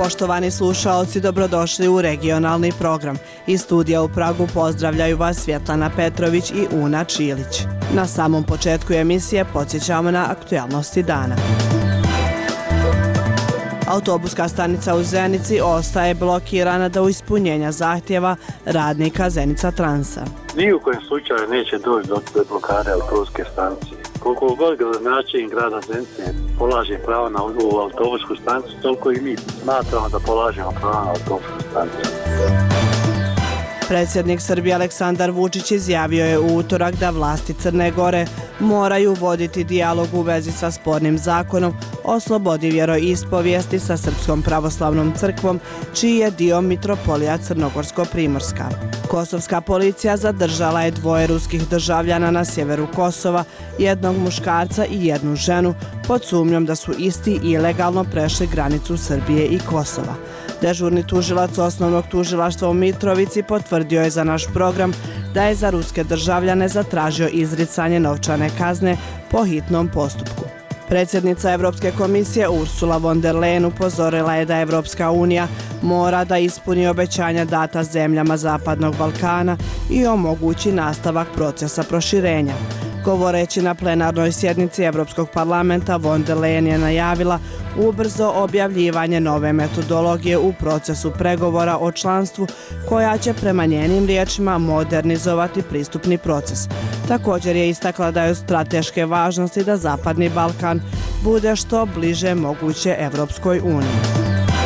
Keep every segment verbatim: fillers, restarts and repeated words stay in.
Poštovani slušaoci, dobrodošli u regionalni program. Iz studija u Pragu pozdravljaju vas Svjetlana Petrović i Una Čilić. Na samom početku emisije podsjećamo na aktualnosti dana. Autobuska stanica u Zenici ostaje blokirana do ispunjenja zahtjeva radnika Zenica Transa. Ni u kojem slučaju neće doći do blokade autobuske stanice. Koliko god gradonačelnik grada Zenice polaže pravo na ovu autobusku stanicu, toliko i mi smatramo da polažemo pravo na autobusku stanicu. Predsjednik Srbije Aleksandar Vučić izjavio je u utorak da vlasti Crne Gore moraju voditi dijalog u vezi sa spornim zakonom o slobodi vjeroispovijesti sa Srpskom pravoslavnom crkvom, čiji je dio mitropolija Crnogorsko-Primorska. Kosovska policija zadržala je dvoje ruskih državljana na sjeveru Kosova, jednog muškarca i jednu ženu, pod sumnjom da su isti ilegalno prešli granicu Srbije i Kosova. Dežurni tužilac osnovnog tužilaštva u Mitrovici potvrdio je za naš program da je za ruske državljane zatražio izricanje novčane kazne po hitnom postupku. Predsjednica Evropske komisije Ursula von der Leyen upozorila je da Evropska unija mora da ispuni obećanja data zemljama Zapadnog Balkana i omogući nastavak procesa proširenja. Govoreći na plenarnoj sjednici Evropskog parlamenta, von der Leyen je najavila ubrzo objavljivanje nove metodologije u procesu pregovora o članstvu, koja će prema njenim riječima modernizovati pristupni proces. Također je istakla da je od strateške važnosti da Zapadni Balkan bude što bliže moguće Evropskoj uniji.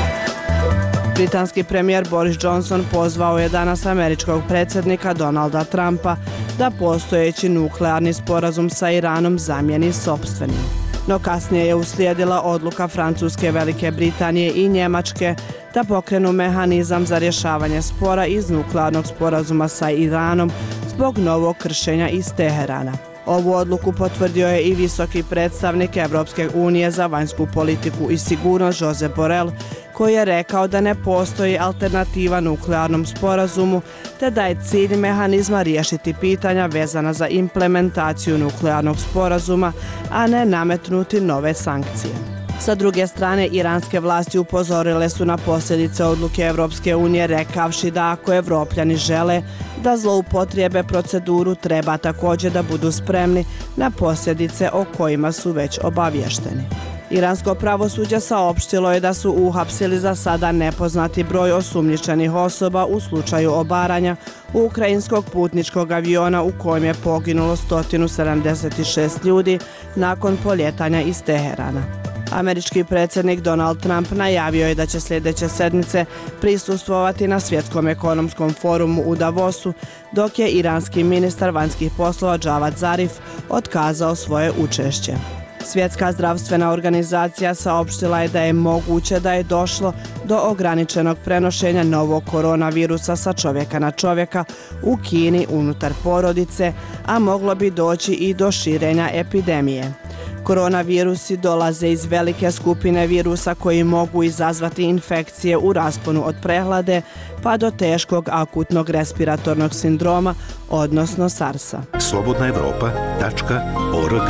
Britanski premijer Boris Johnson pozvao je danas američkog predsjednika Donalda Trumpa da postojeći nuklearni sporazum sa Iranom zamijeni sopstvenim. No kasnije je uslijedila odluka Francuske, Velike Britanije i Njemačke da pokrenu mehanizam za rješavanje spora iz nuklearnog sporazuma sa Iranom zbog novog kršenja iz Teherana. Ovu odluku potvrdio je i visoki predstavnik Evropske unije za vanjsku politiku i sigurnost Josep Borrell, koji je rekao da ne postoji alternativa nuklearnom sporazumu, te da je cilj mehanizma riješiti pitanja vezana za implementaciju nuklearnog sporazuma, a ne nametnuti nove sankcije. Sa druge strane, iranske vlasti upozorile su na posljedice odluke Evropske unije, rekavši da ako Evropljani žele da zloupotrijebe proceduru, treba također da budu spremni na posljedice o kojima su već obavješteni. Iransko pravosuđe saopštilo je da su uhapsili za sada nepoznati broj osumnjičenih osoba u slučaju obaranja ukrajinskog putničkog aviona u kojem je poginulo sto sedamdeset šest ljudi nakon poljetanja iz Teherana. Američki predsjednik Donald Trump najavio je da će sljedeće sedmice prisustvovati na Svjetskom ekonomskom forumu u Davosu, dok je iranski ministar vanjskih poslova Javad Zarif otkazao svoje učešće. Svjetska zdravstvena organizacija saopštila je da je moguće da je došlo do ograničenog prenošenja novog koronavirusa sa čovjeka na čovjeka u Kini unutar porodice, a moglo bi doći i do širenja epidemije. Koronavirusi dolaze iz velike skupine virusa koji mogu izazvati infekcije u rasponu od prehlade pa do teškog akutnog respiratornog sindroma, odnosno sarsa. slobodna evropa tačka org.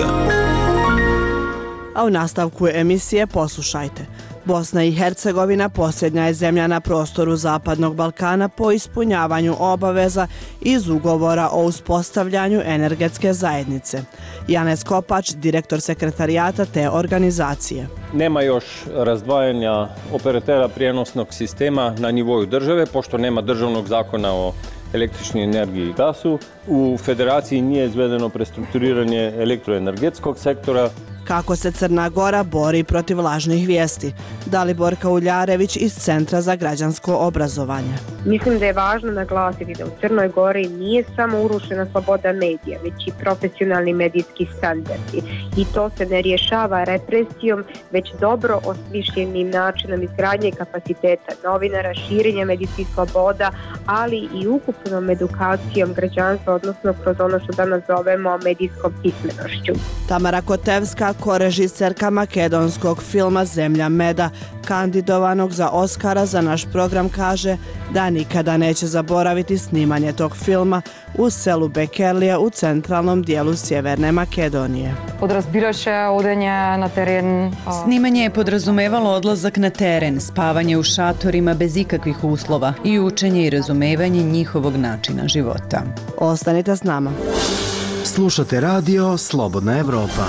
A u nastavku emisije poslušajte. Bosna i Hercegovina posljednja je zemlja na prostoru Zapadnog Balkana po ispunjavanju obaveza iz ugovora o uspostavljanju energetske zajednice. Janez Kopač, direktor sekretarijata te organizacije. Nema još razdvajanja operatera prijenosnog sistema na nivou države, pošto nema državnog zakona o električnoj energiji i gasu. U federaciji nije izvedeno prestrukturiranje elektroenergetskog sektora. Kako se Crna Gora bori protiv lažnih vijesti? Dalibor Kauljarević iz Centra za građansko obrazovanje. Mislim da je važno naglasiti da u Crnoj Gori nije samo urušena sloboda medija, već i profesionalni medijski standardi. I to se ne rješava represijom, već dobro osmišljenim načinom izgradnje kapaciteta novinara, širenja medijskih sloboda, ali i ukupnom edukacijom građanstva, odnosno kroz ono što danas zovemo medijskom pismenošću. Tamara Kotevska, korežiserka makedonskog filma Zemlja meda, kandidovanog za Oskara za naš program, kaže da nikada neće zaboraviti snimanje tog filma u selu Bekerlija u centralnom dijelu Sjeverne Makedonije. Podrazbiraše odenje na teren. Snimanje je podrazumevalo odlazak na teren, spavanje u šatorima bez ikakvih uslova i učenje i razumevanje njihovog načina života. Ostanite s nama. Slušate radio Slobodna Evropa.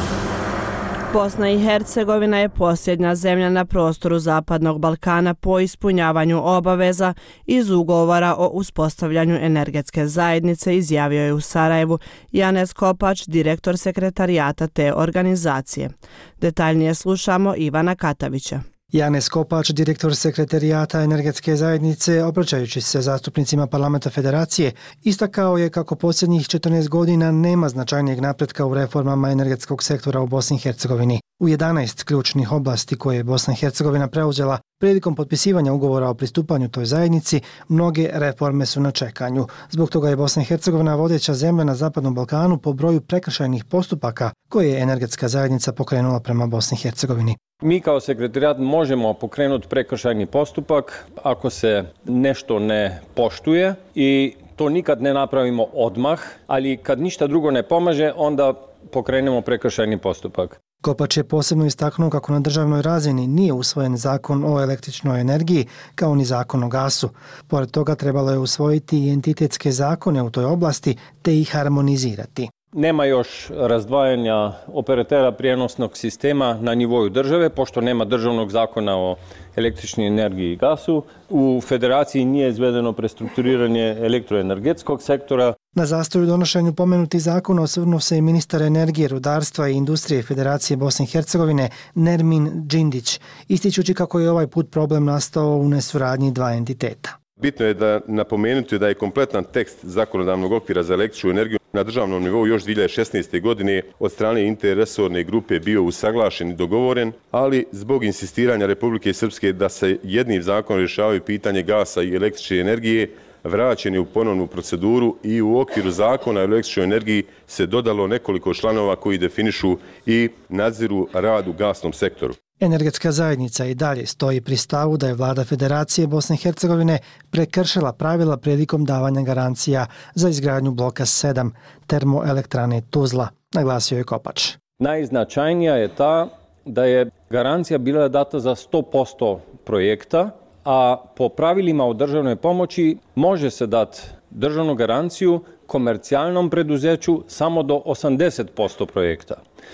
Bosna i Hercegovina je posljednja zemlja na prostoru Zapadnog Balkana po ispunjavanju obaveza iz ugovora o uspostavljanju energetske zajednice, izjavio je u Sarajevu Janez Kopač, direktor sekretarijata te organizacije. Detaljnije slušamo Ivana Katavića. Janez Kopač, direktor sekretarijata energetske zajednice, obraćajući se zastupnicima Parlamenta Federacije, istakao je kako posljednjih četrnaest godina nema značajnijeg napretka u reformama energetskog sektora u Bosni i Hercegovini. U jedanaest ključnih oblasti koje je Bosna i Hercegovina preuzela prilikom potpisivanja ugovora o pristupanju toj zajednici, mnoge reforme su na čekanju. Zbog toga je Bosna i Hercegovina vodeća zemlja na Zapadnom Balkanu po broju prekršajnih postupaka koje je energetska zajednica pokrenula prema Bosni i Hercegovini. Mi kao sekretarijat možemo pokrenuti prekršajni postupak ako se nešto ne poštuje i to nikad ne napravimo odmah, ali kad ništa drugo ne pomaže, onda pokrenemo prekršajni postupak. Kopač je posebno istaknuo kako na državnoj razini nije usvojen zakon o električnoj energiji kao ni zakon o gasu. Pored toga trebalo je usvojiti i entitetske zakone u toj oblasti te ih harmonizirati. Nema još razdvajanja operatera prijenosnog sistema na nivou države, pošto nema državnog zakona o električnoj energiji i gasu. U Federaciji nije izvedeno prestrukturiranje elektroenergetskog sektora. Na zastoju u donošenju pomenuti zakona osvrnuo se i ministar energije, rudarstva i industrije Federacije Bosne i Hercegovine Nermin Džindić, ističući kako je ovaj put problem nastao u nesuradnji dva entiteta. Bitno je da napomenuti da je kompletan tekst zakonodavnog okvira za električnu energiju na državnom nivou još dvije hiljade šesnaeste. godine od strane interresorne grupe bio usaglašen i dogovoren, ali zbog insistiranja Republike Srpske da se jednim zakonom rješavaju pitanje gasa i električne energije, vraćen je u ponovnu proceduru i u okviru zakona o električnoj energiji se dodalo nekoliko članova koji definišu i nadziru rad u gasnom sektoru. Energetska zajednica i dalje stoji pri stavu da je vlada Federacije Bosne i Hercegovine prekršila pravila prilikom davanja garancija za izgradnju bloka sedam termoelektrane Tuzla, naglasio je Kopač. Najznačajnija je ta da je garancija bila data za sto posto projekta, a po pravilima o državnoj pomoći može se dati državnu garanciju komercijalnom preduzeću samo do osamdeset posto projekta.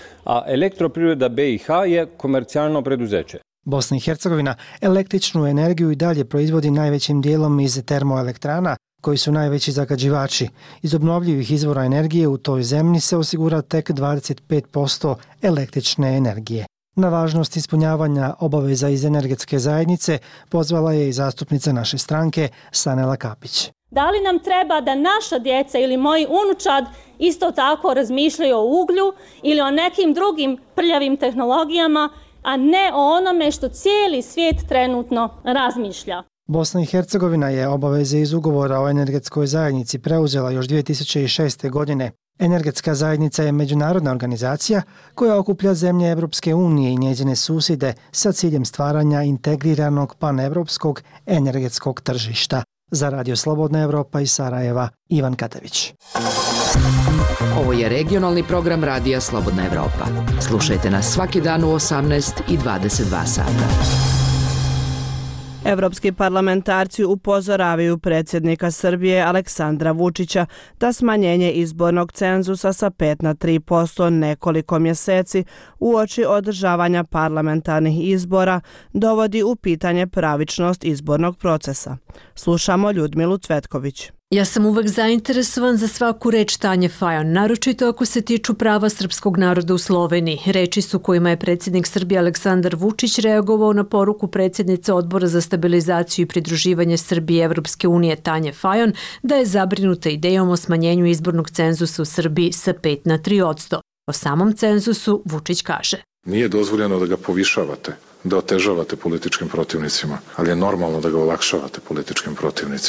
A Elektroprivreda B i H je komercijalno preduzeće. Bosna i Hercegovina električnu energiju i dalje proizvodi najvećim dijelom iz termoelektrana, koji su najveći zagađivači. Iz obnovljivih izvora energije u toj zemlji se osigura tek dvadeset pet posto električne energije. Na važnost ispunjavanja obaveza iz energetske zajednice pozvala je i zastupnica naše stranke Sanela Kapić. Da li nam treba da naša djeca ili moji unučad isto tako razmišljaju o uglju ili o nekim drugim prljavim tehnologijama, a ne o onome što cijeli svijet trenutno razmišlja? Bosna i Hercegovina je obaveze iz ugovora o energetskoj zajednici preuzela još dvije tisuće šeste. godine. Energetska zajednica je međunarodna organizacija koja okuplja zemlje Evropske unije i njezine susjede sa ciljem stvaranja integriranog panevropskog energetskog tržišta. Za Radio Slobodna Evropa iz Sarajeva, Ivan Katavić. Ovo je regionalni program Radija Slobodna Evropa. Slušajte nas svaki dan u osamnaest i dvadeset dva sata. Evropski parlamentarci upozoravaju predsjednika Srbije Aleksandra Vučića da smanjenje izbornog cenzusa sa pet na tri posto nekoliko mjeseci uoči održavanja parlamentarnih izbora dovodi u pitanje pravičnost izbornog procesa. Slušamo Ljudmilu Cvetković. Ja sam uvek zainteresovan za svaku reč Tanje Fajon, naročito ako se tiču prava srpskog naroda u Sloveniji. Reči su kojima je predsjednik Srbije Aleksandar Vučić reagovao na poruku predsjednice Odbora za stabilizaciju i pridruživanje Srbije Evropske unije Tanje Fajon da je zabrinuta idejom o smanjenju izbornog cenzusa u Srbiji sa pet na tri posto. O samom cenzusu Vučić kaže: Nije dozvoljeno da ga povišavate, da otežavate političkim protivnicima, ali je normalno da ga olakšavate političkim protivnicima.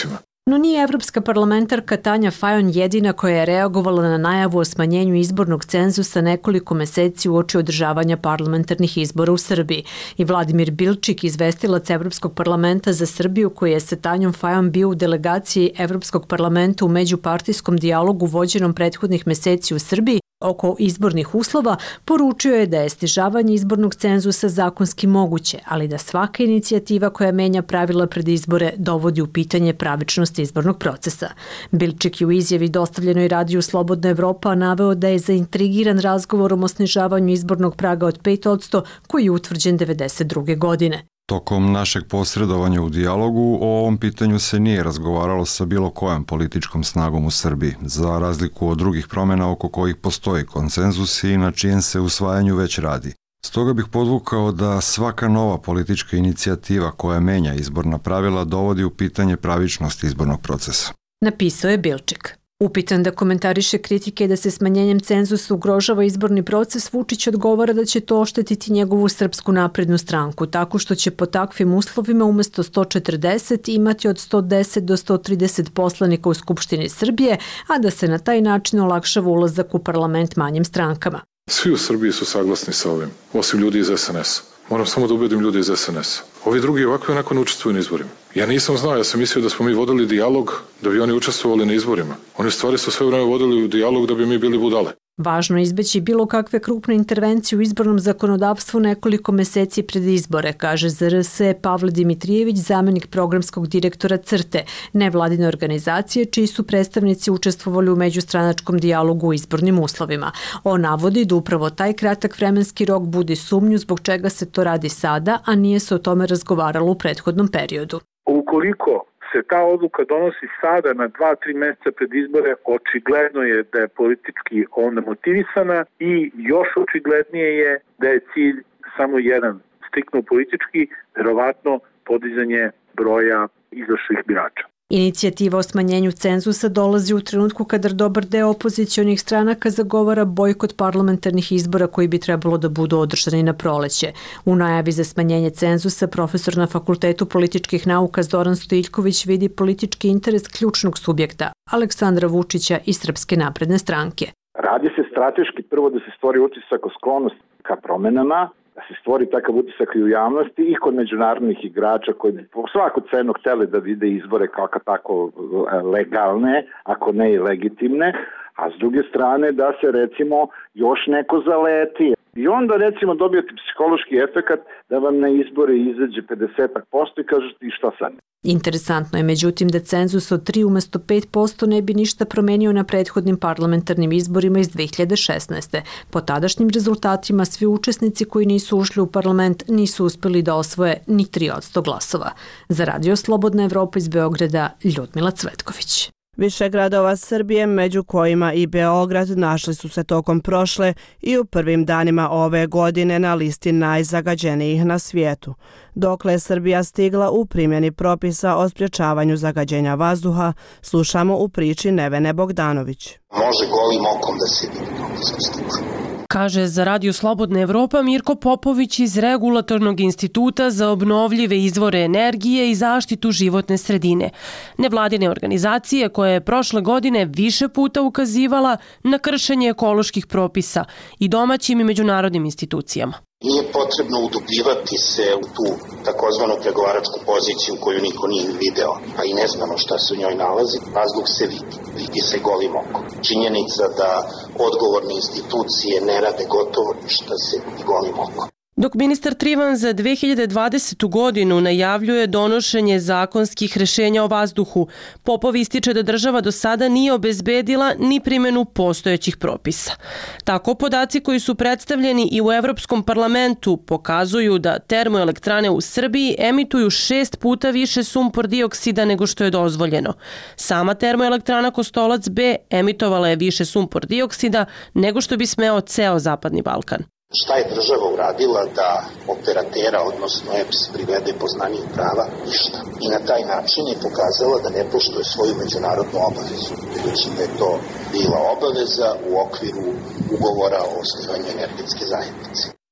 No nije evropska parlamentarka Tanja Fajon jedina koja je reagovala na najavu o smanjenju izbornog cenzusa nekoliko meseci uoči održavanja parlamentarnih izbora u Srbiji. I Vladimir Bilčik, izvestilac Evropskog parlamenta za Srbiju, koji je sa Tanjom Fajon bio u delegaciji Evropskog parlamenta u međupartijskom dijalogu vođenom prethodnih meseci u Srbiji oko izbornih uslova, poručio je da je snižavanje izbornog cenzusa zakonski moguće, ali da svaka inicijativa koja menja pravila pred izbore dovodi u pitanje pravičnost izbornog procesa. Bilčik je u izjavi dostavljenoj radiju Slobodna Evropa naveo da je zaintrigiran razgovorom o snižavanju izbornog praga od pet posto koji je utvrđen devedeset druge godine. Tokom našeg posredovanja u dijalogu o ovom pitanju se nije razgovaralo sa bilo kojom političkom snagom u Srbiji, za razliku od drugih promjena oko kojih postoji konsenzus i na čijem se usvajanju već radi. Stoga bih podvukao da svaka nova politička inicijativa koja menja izborna pravila dovodi u pitanje pravičnost izbornog procesa. Napisao je Bilčik. Upitan da komentariše kritike da se smanjenjem cenzusa ugrožava izborni proces, Vučić odgovara da će to oštetiti njegovu Srpsku naprednu stranku, tako što će po takvim uslovima umesto sto četrdeset imati od sto deset do sto trideset poslanika u Skupštini Srbije, a da se na taj način olakšava ulazak u parlament manjim strankama. Svi u Srbiji su saglasni sa ovim, osim ljudi iz es en es. Moram samo da ubedim ljudi iz es en es. Ovi drugi ovako i onako ne učestvuju na izborima. Ja nisam znao, ja sam mislio da smo mi vodili dijalog da bi oni učestvovali na izborima. Oni stvari su sve vreme vodili u dijalog da bi mi bili budale. Važno je izbeći bilo kakve krupne intervencije u izbornom zakonodavstvu nekoliko meseci pred izbore, kaže za er es Pavle Dimitrijević, zamenik programskog direktora CRTE, nevladine organizacije čiji su predstavnici učestvovali u međustranačkom dijalogu u izbornim uslovima. On navodi da upravo taj kratak vremenski rok budi sumnju zbog čega se to radi sada, a nije se o tome razgovaralo u prethodnom periodu. Ukoliko se ta odluka donosi sada na dva tri mjeseca pred izbore, očigledno je da je politički onda motivisana i još očiglednije je da je cilj samo jedan, striktno politički, verovatno podizanje broja izašlih birača. Inicijativa o smanjenju cenzusa dolazi u trenutku kada dobar deo opozicionih stranaka zagovara bojkot parlamentarnih izbora koji bi trebalo da budu održani na proleće. U najavi za smanjenje cenzusa profesor na Fakultetu političkih nauka Zoran Stojiljković vidi politički interes ključnog subjekta, Aleksandra Vučića i Srpske napredne stranke. Radi se strateški prvo da se stvori utisak o sklonosti ka promenama, da se stvori takav utisak i u javnosti i kod međunarodnih igrača koji bi po svaku cenu hteli da vide izbore kao tako legalne, ako ne i legitimne, a s druge strane da se recimo još neko zaleti. I onda recimo dobijete psihološki efekat da vam na izbore izađe pedeset posto i kažete i šta sad? Interesantno je međutim da cenzus od tri umesto pet posto ne bi ništa promenio na prethodnim parlamentarnim izborima iz dve hiljade šesnaeste. Po tadašnjim rezultatima svi učesnici koji nisu ušli u parlament nisu uspeli da osvoje ni tri posto glasova. Za Radio Slobodna Evropa iz Beograda, Ljudmila Cvetković. Više gradova Srbije, među kojima i Beograd, našli su se tokom prošle i u prvim danima ove godine na listi najzagađenijih na svijetu. Dokle je Srbija stigla u primjeni propisa o sprječavanju zagađenja vazduha, slušamo u priči Nevene Bogdanović. Može golim okom da se vidi. Kaže za Radio Slobodna Evropa Mirko Popović iz Regulatornog instituta za obnovljive izvore energije i zaštitu životne sredine. Nevladine organizacije koja je prošle godine više puta ukazivala na kršenje ekoloških propisa i domaćim i međunarodnim institucijama. Nije potrebno udubljivati se u tu takozvanu pregovaračku poziciju koju niko nije video, a i ne znamo šta se u njoj nalazi. Vazduh se vidi, vidi se golim okom. Činjenica da odgovorne institucije ne rade gotovo ništa se vidi golim okom. Dok ministar Trivan za dve hiljade dvadesetu godinu najavljuje donošenje zakonskih rešenja o vazduhu, Popov ističe da država do sada nije obezbedila ni primjenu postojećih propisa. Tako podaci koji su predstavljeni i u Evropskom parlamentu pokazuju da termoelektrane u Srbiji emituju šest puta više sumpor dioksida nego što je dozvoljeno. Sama termoelektrana Kostolac B emitovala je više sumpor dioksida nego što bi smeo ceo Zapadni Balkan. Šta je država uradila da operatera, odnosno E P S, privede poznaniju prava? Ništa. I na taj način je pokazala da ne poštuje svoju međunarodnu obavezu. Budući da je to bila obaveza u okviru ugovora o osnivanju energetske zajednice.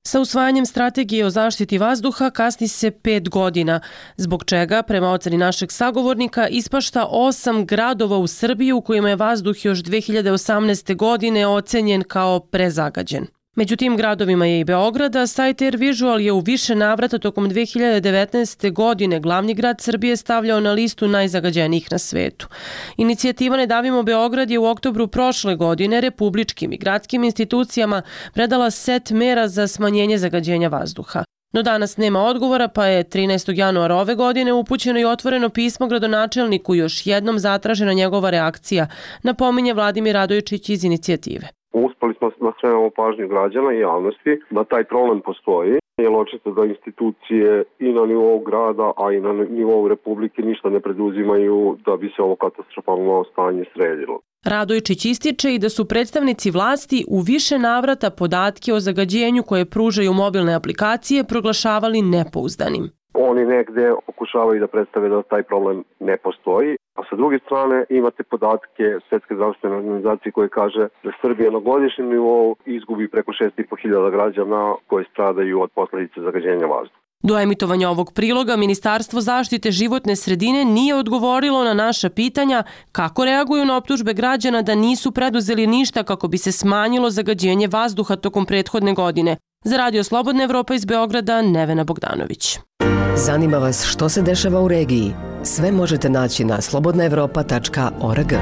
Sa usvajanjem strategije o zaštiti vazduha kasni se pet godina, zbog čega, prema oceni našeg sagovornika, ispašta osam gradova u Srbiji u kojima je vazduh još dve hiljade osamnaeste. godine ocenjen kao prezagađen. Među tim gradovima je i Beograd, a sajt AirVisual je u više navrata tokom dve hiljade devetnaeste. godine glavni grad Srbije stavljao na listu najzagađenijih na svetu. Inicijativa Ne davimo Beograd je u oktobru prošle godine republičkim i gradskim institucijama predala set mera za smanjenje zagađenja vazduha. No danas nema odgovora, pa je trinaestog januara ove godine upućeno i otvoreno pismo gradonačelniku, još jednom zatražena njegova reakcija, napominje Vladimir Radojičić iz inicijative. Uspeli smo da skrenemo pažnju građana i javnosti da taj problem postoji, jer očito da institucije i na nivou grada, a i na nivou republike ništa ne preduzimaju da bi se ovo katastrofalno stanje sredilo. Radojičić ističe i da su predstavnici vlasti u više navrata podatke o zagađenju koje pružaju mobilne aplikacije proglašavali nepouzdanim. Oni negde pokušavaju da predstave da taj problem ne postoji, a sa druge strane imate podatke Svetske zdravstvene organizacije koje kaže da Srbija na godišnjem nivou izgubi preko šest i po hiljada građana koji stradaju od posledice zagađenja vazduha. Do emitovanja ovog priloga Ministarstvo zaštite životne sredine nije odgovorilo na naša pitanja kako reaguju na optužbe građana da nisu preduzeli ništa kako bi se smanjilo zagađenje vazduha tokom prethodne godine. Za Radio Slobodna Evropa iz Beograda, Nevena Bogdanović. Zanima vas što se dešava u regiji? Sve možete naći na slobodna evropa tačka org.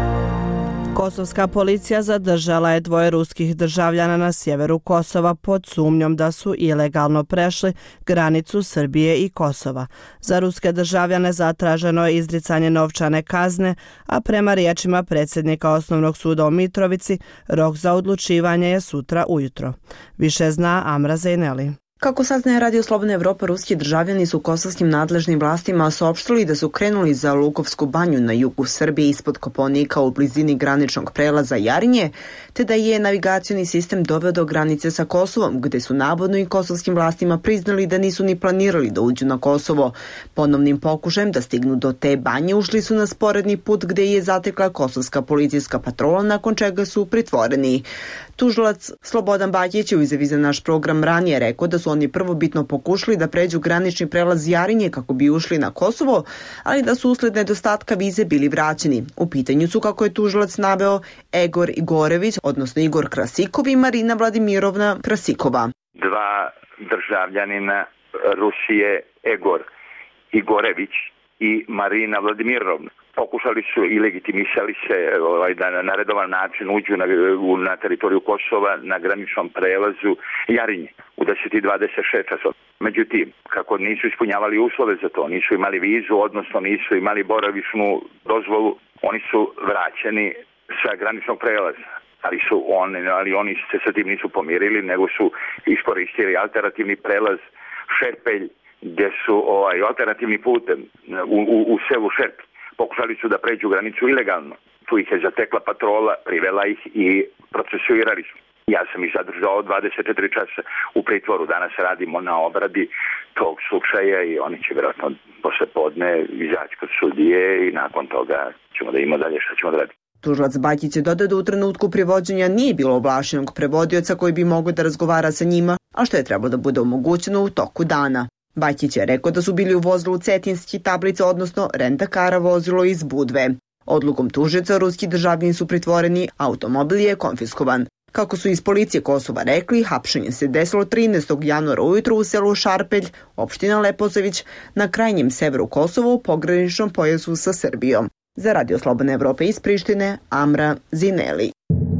Kosovska policija zadržala je dvoje ruskih državljana na sjeveru Kosova pod sumnjom da su ilegalno prešli granicu Srbije i Kosova. Za ruske državljane zatraženo je izricanje novčane kazne, a prema riječima predsjednika Osnovnog suda u Mitrovici, rok za odlučivanje je sutra ujutro. Više zna Amra Zejneli. Kako saznaje Radio Slobodna Evropa, ruski državljani su kosovskim nadležnim vlastima saopštili da su krenuli za Lukovsku banju na jugu Srbije ispod Kopaonika u blizini graničnog prelaza Jarinje, te da je navigacioni sistem doveo do granice sa Kosovom, gde su navodno i kosovskim vlastima priznali da nisu ni planirali da uđu na Kosovo. Ponovnim pokušajem da stignu do te banje ušli su na sporedni put gde je zatekla kosovska policijska patrola, nakon čega su pritvoreni. Tužilac Slobodan Bakić je u izjavi za naš program ranije rekao da su oni prvobitno pokušali da pređu granični prelaz Jarinje kako bi ušli na Kosovo, ali da su usled nedostatka vize bili vraćeni. U pitanju su, kako je tužilac naveo, Egor Igorević, odnosno Igor Krasikov i Marina Vladimirovna Krasikova. Dva državljanina Rusije, Egor Igorević i Marina Vladimirovna, pokušali su i legitimisali se ovaj, da na redovan način uđu na, na teritoriju Kosova na graničnom prelazu Jarinje u deset i dvadeset šest časova. Međutim, kako nisu ispunjavali uslove za to, nisu imali vizu, odnosno nisu imali boravišnu dozvolu, oni su vraćeni sa graničnog prelaza. Ali, su oni, ali oni se sa tim nisu pomirili, nego su iskoristili alternativni prelaz Šerpelj, gdje su ovaj, alternativni putem u, u, u selu Šerp. Pokušali su da pređu granicu ilegalno. Tu ih je zatekla patrola, privela ih i procesuirali su. Ja sam ih zadržao dvadeset četiri časa u pritvoru. Danas radimo na obradi tog slučaja i oni će vjerojatno posle podne izaći kod sudije i nakon toga ćemo da imamo dalje šta ćemo da radimo. Tužilac Bakić je dodao da u trenutku privođenja nije bilo ovlašćenog prevodioca koji bi mogao da razgovara sa njima, a što je trebalo da bude omogućeno u toku dana. Bakić je rekao da su bili u vozilu Cetinski tablica, odnosno rentakara vozilo iz Budve. Odlukom tužioca ruski državljani su pritvoreni, automobil je konfiskovan. Kako su iz policije Kosova rekli, hapšenje se desilo trinaestog januara ujutru u selu Šarpelj, opština Leposavić, na krajnjem severu Kosova u pograničnom pojasu sa Srbijom. Za Radio Slobodna Evropa iz Prištine, Amra Zineli.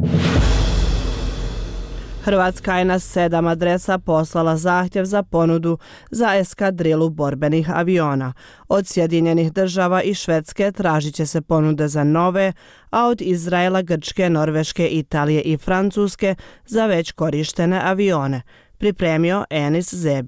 Hrvatska je na sedam adresa poslala zahtjev za ponudu za eskadrilu borbenih aviona. Od Sjedinjenih država i Švedske tražit će se ponude za nove, a od Izraela, Grčke, Norveške, Italije i Francuske za već korištene avione. Pripremio Enis Zebić.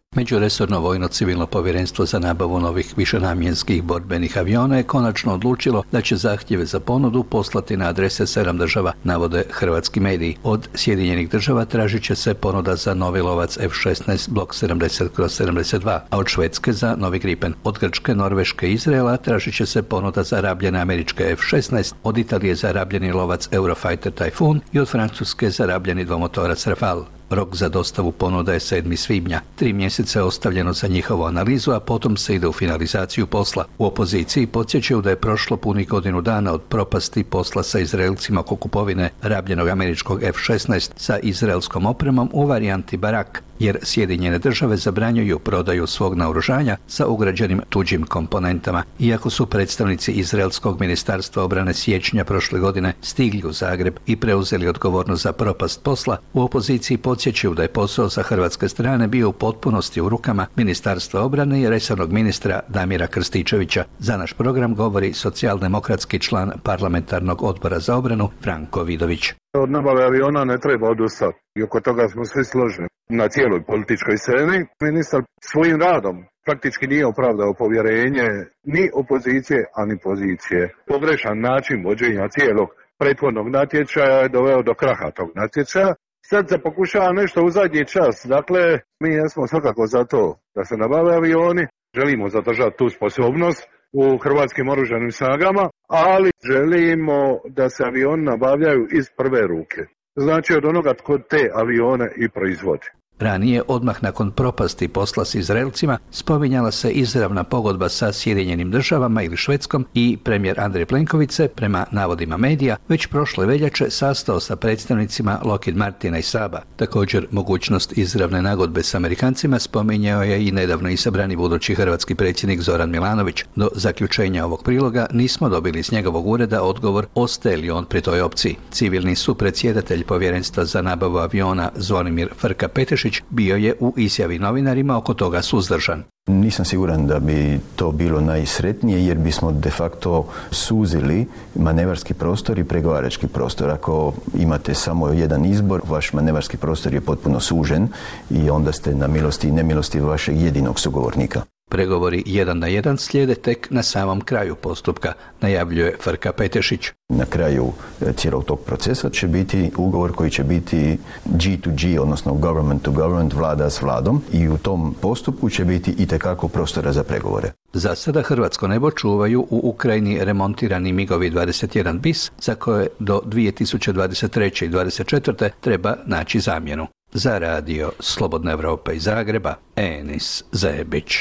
Međuresorno vojno-civilno povjerenstvo za nabavu novih višenamjenskih borbenih aviona je konačno odlučilo da će zahtjeve za ponudu poslati na adrese sedam država, navode hrvatski mediji. Od Sjedinjenih država tražit će se ponuda za novi lovac F šesnaest Blok sedamdeset kroz sedamdeset dva, a od Švedske za novi Gripen. Od Grčke, Norveške i Izraela tražit će se ponuda za rabljene američke F šesnaest, od Italije za rabljeni lovac Eurofighter Typhoon i od Francuske za rabljeni dvomotorac Rafale. Rok za dostavu ponuda je sedmog svibnja. Tri mjeseca je ostavljeno za njihovu analizu, a potom se ide u finalizaciju posla. U opoziciji podsjećaju da je prošlo punih godinu dana od propasti posla sa Izraelcima oko kupovine rabljenog američkog F šesnaest sa izraelskom opremom u varijanti Barak, jer Sjedinjene države zabranjuju prodaju svog naoružanja sa ugrađenim tuđim komponentama. Iako su predstavnici Izraelskog ministarstva obrane siječnja prošle godine stigli u Zagreb i preuzeli odgovornost za propast posla, u opoziciji podsjećaju da je posao sa hrvatske strane bio u potpunosti u rukama Ministarstva obrane i resornog ministra Damira Krstičevića. Za naš program govori socijaldemokratski član parlamentarnog odbora za obranu Franko Vidović. Od nabave aviona ne treba odustati i oko toga smo svi složni. Na cijeloj političkoj sceni ministar svojim radom praktički nije opravdao povjerenje ni opozicije, a ni pozicije. Pogrešan način vođenja cijelog prethodnog natječaja je doveo do kraha tog natječaja. Sad se pokušava nešto u zadnji čas. Dakle, mi jesmo svakako za to da se nabave avioni, želimo zadržati tu sposobnost u hrvatskim oružanim snagama, ali želimo da se avioni nabavljaju iz prve ruke. Znači od onoga tko te avione i proizvodi. Ranije, odmah nakon propasti posla s Izraelcima, spominjala se izravna pogodba sa Sjedinjenim državama ili Švedskom i premijer Andrej Plenković se, prema navodima medija, već prošle veljače sastao sa predstavnicima Lockheed Martina i Saaba. Također, mogućnost izravne nagodbe s Amerikancima spominjao je i nedavno izabrani budući hrvatski predsjednik Zoran Milanović. Do zaključenja ovog priloga nismo dobili iz njegovog ureda odgovor ostaje li on pri toj opciji. Civilni supredsjedatelj povjerenstva za nabavu aviona Zvonimir Frka Petešić bio je u izjavi novinarima oko toga suzdržan. Nisam siguran da bi to bilo najsretnije jer bismo de facto suzili manevarski prostor i pregovarački prostor. Ako imate samo jedan izbor, vaš manevarski prostor je potpuno sužen i onda ste na milosti i nemilosti vašeg jedinog sugovornika. Pregovori jedan na jedan slijede tek na samom kraju postupka, najavljuje Frka Petešić. Na kraju cijelog tog procesa će biti ugovor koji će biti G to G, odnosno government to government, vlada s vladom, i u tom postupku će biti itekako prostora za pregovore. Za sada hrvatsko nebo čuvaju u Ukrajini remontirani migovi dvadeset jedan bis, za koje do dvije tisuće dvadeset treće i dvadeset četvrte treba naći zamjenu. Za radio Slobodna Evropa iz Zagreba, Enis Zebić.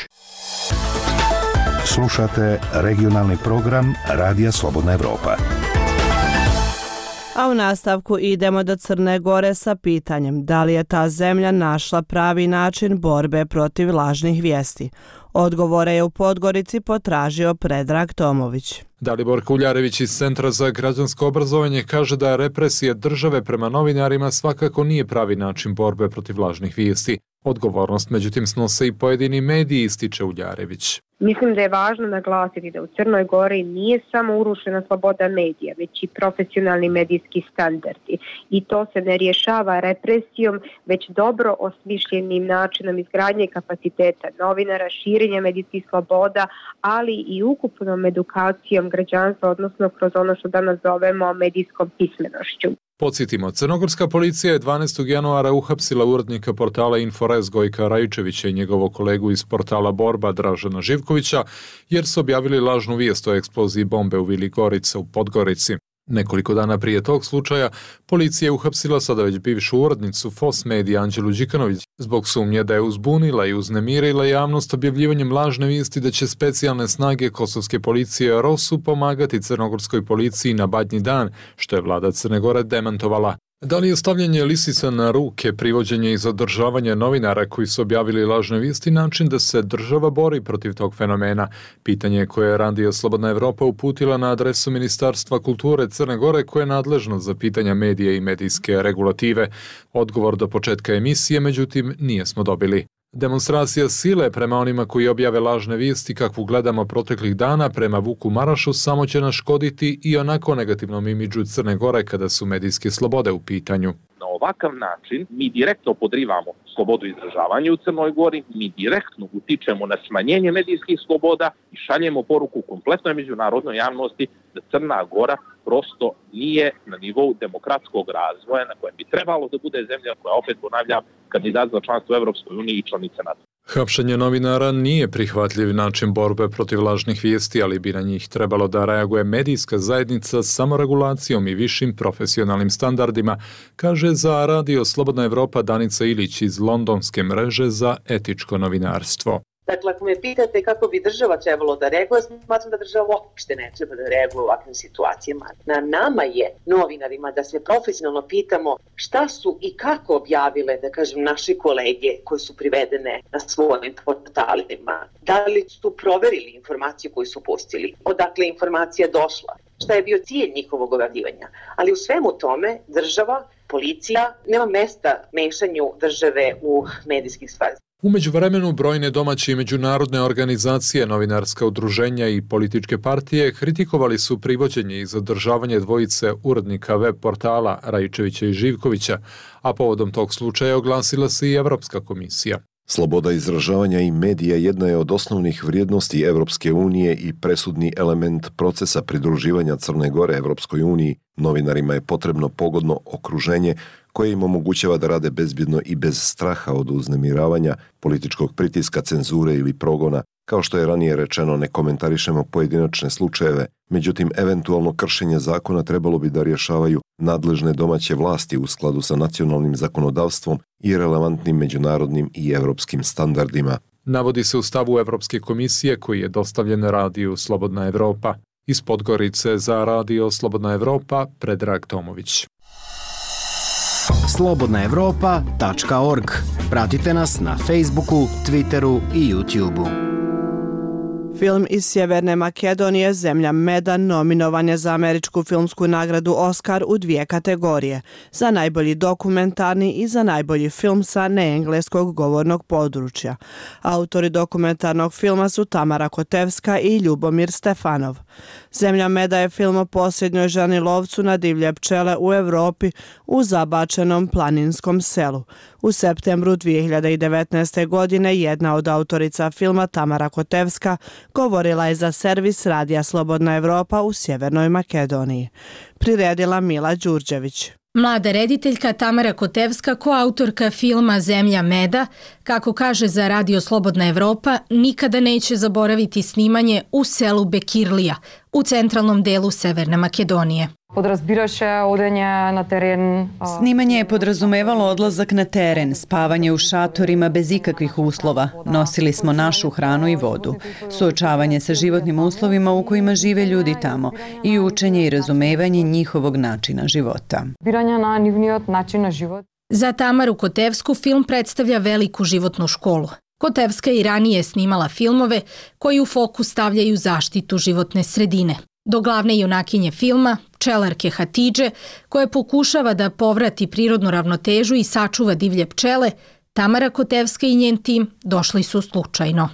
Slušate regionalni program Radija Slobodna Evropa. A u nastavku idemo do Crne Gore sa pitanjem da li je ta zemlja našla pravi način borbe protiv lažnih vijesti. Odgovore je u Podgorici potražio Predrag Tomović. Dalibor Kuljarević iz Centra za građansko obrazovanje kaže da represije države prema novinarima svakako nije pravi način borbe protiv lažnih vijesti. Odgovornost međutim snose i pojedini mediji, ističe Uljarević. Mislim da je važno naglasiti da u Crnoj Gori nije samo urušena sloboda medija, već i profesionalni medijski standardi. I to se ne rješava represijom, već dobro osmišljenim načinom izgradnje kapaciteta novinara, širenja medijskih sloboda, ali i ukupnom edukacijom građanstva, odnosno kroz ono što danas zovemo medijskom pismenošću. Podsjetimo, crnogorska policija je dvanaestog januara uhapsila urednika portala Inforez Gojka Rajčevića i njegovog kolegu iz portala Borba Dražena Živkovića, jer su objavili lažnu vijest o eksploziji bombe u Vili Gorica u Podgorici. Nekoliko dana prije tog slučaja policija je uhapsila sada već bivšu urednicu F O S Medija Anđelu Đikanović zbog sumnje da je uzbunila i uznemirila javnost objavljivanjem lažne vijesti da će specijalne snage kosovske policije ROSU pomagati crnogorskoj policiji na Badnji dan, što je vlada Crne Gore demantovala. Da li je stavljanje lisica na ruke, privođenje i zadržavanje novinara koji su objavili lažne vijesti način da se država bori protiv tog fenomena? Pitanje koje je Radio Slobodna Evropa uputila na adresu Ministarstva kulture Crne Gore koje je nadležno za pitanja medija i medijske regulative. Odgovor do početka emisije, međutim, nije smo dobili. Demonstracija sile prema onima koji objave lažne vijesti kakvu gledamo proteklih dana prema Vuku Marašu samo će naškoditi i onako negativnom imidžu Crne Gore kada su medijske slobode u pitanju. Na ovakav način mi direktno podrivamo slobodu izražavanja u Crnoj Gori, mi direktno utičemo na smanjenje medijskih sloboda i šaljemo poruku kompletnoj međunarodnoj javnosti da Crna Gora prosto nije na nivou demokratskog razvoja na kojem bi trebalo da bude zemlja koja, opet ponavljam, kandidat za članstvo u Evropskoj uniji i članica NATO. Hapšenje novinara nije prihvatljiv način borbe protiv lažnih vijesti, ali bi na njih trebalo da reaguje medijska zajednica samoregulacijom i višim profesionalnim standardima, kaže za Radio Slobodna Evropa Danica Ilić iz londonske mreže za etičko novinarstvo. Dakle, ako me pitate kako bi država trebalo da reaguje, smatram da država uopšte ne treba da reaguje u ovakvim situacijama. Na nama je, novinarima, da se profesionalno pitamo šta su i kako objavile, da kažem, naše kolege koje su privedene na svojim portalima. Da li su proverili informaciju koju su pustili, odakle je informacija došla, šta je bio cilj njihovog objavljivanja. Ali u svemu tome država, policija, nema mesta mešanju države u medijskih stvari. U međuvremenu brojne domaće i međunarodne organizacije, novinarska udruženja i političke partije kritikovali su privođenje i zadržavanje dvojice urednika web portala Raičevića i Živkovića, a povodom tog slučaja oglasila se i Evropska komisija. Sloboda izražavanja i medija jedna je od osnovnih vrijednosti Evropske unije i presudni element procesa pridruživanja Crne Gore Evropskoj uniji. Novinarima je potrebno pogodno okruženje koje im omogućava da rade bezbjedno i bez straha od uznemiravanja, političkog pritiska, cenzure ili progona. Kao što je ranije rečeno, ne komentarišemo pojedinačne slučajeve, međutim, eventualno kršenje zakona trebalo bi da rješavaju nadležne domaće vlasti u skladu sa nacionalnim zakonodavstvom i relevantnim međunarodnim i evropskim standardima. Navodi se u stavu Evropske komisije koji je dostavljen Radiju Slobodna Evropa. Iz Podgorice za Radio Slobodna Evropa, Predrag Tomović. slobodna evropa tačka org. Pratite nas na Facebooku, Twitteru i YouTubeu. Film iz Sjeverne Makedonije Zemlja meda nominovan je za američku filmsku nagradu Oscar u dvije kategorije, za najbolji dokumentarni i za najbolji film sa neengleskog govornog područja. Autori dokumentarnog filma su Tamara Kotevska i Ljubomir Stefanov. Zemlja meda je film o posljednjoj ženi lovcu na divlje pčele u Evropi u zabačenom planinskom selu. U septembru dvije hiljade devetnaeste. godine jedna od autorica filma, Tamara Kotevska, govorila je za servis Radija Slobodna Evropa u Sjevernoj Makedoniji. Priredila Mila Đurđević. Mlada rediteljka Tamara Kotevska, koautorka filma Zemlja meda, kako kaže za Radio Slobodna Evropa, nikada neće zaboraviti snimanje u selu Bekirlija, u centralnom delu Severne Makedonije. Snimanje je podrazumevalo odlazak na teren, spavanje u šatorima bez ikakvih uslova. Nosili smo našu hranu i vodu. Suočavanje sa životnim uslovima u kojima žive ljudi tamo i učenje i razumevanje njihovog načina života. Za Tamaru Kotevsku film predstavlja veliku životnu školu. Kotevska i ranije snimala filmove koji u fokus stavljaju zaštitu životne sredine. Do glavne junakinje filma, pčelarke Hatidže, koja pokušava da povrati prirodnu ravnotežu i sačuva divlje pčele, Tamara Kotevska i njen tim došli su slučajno.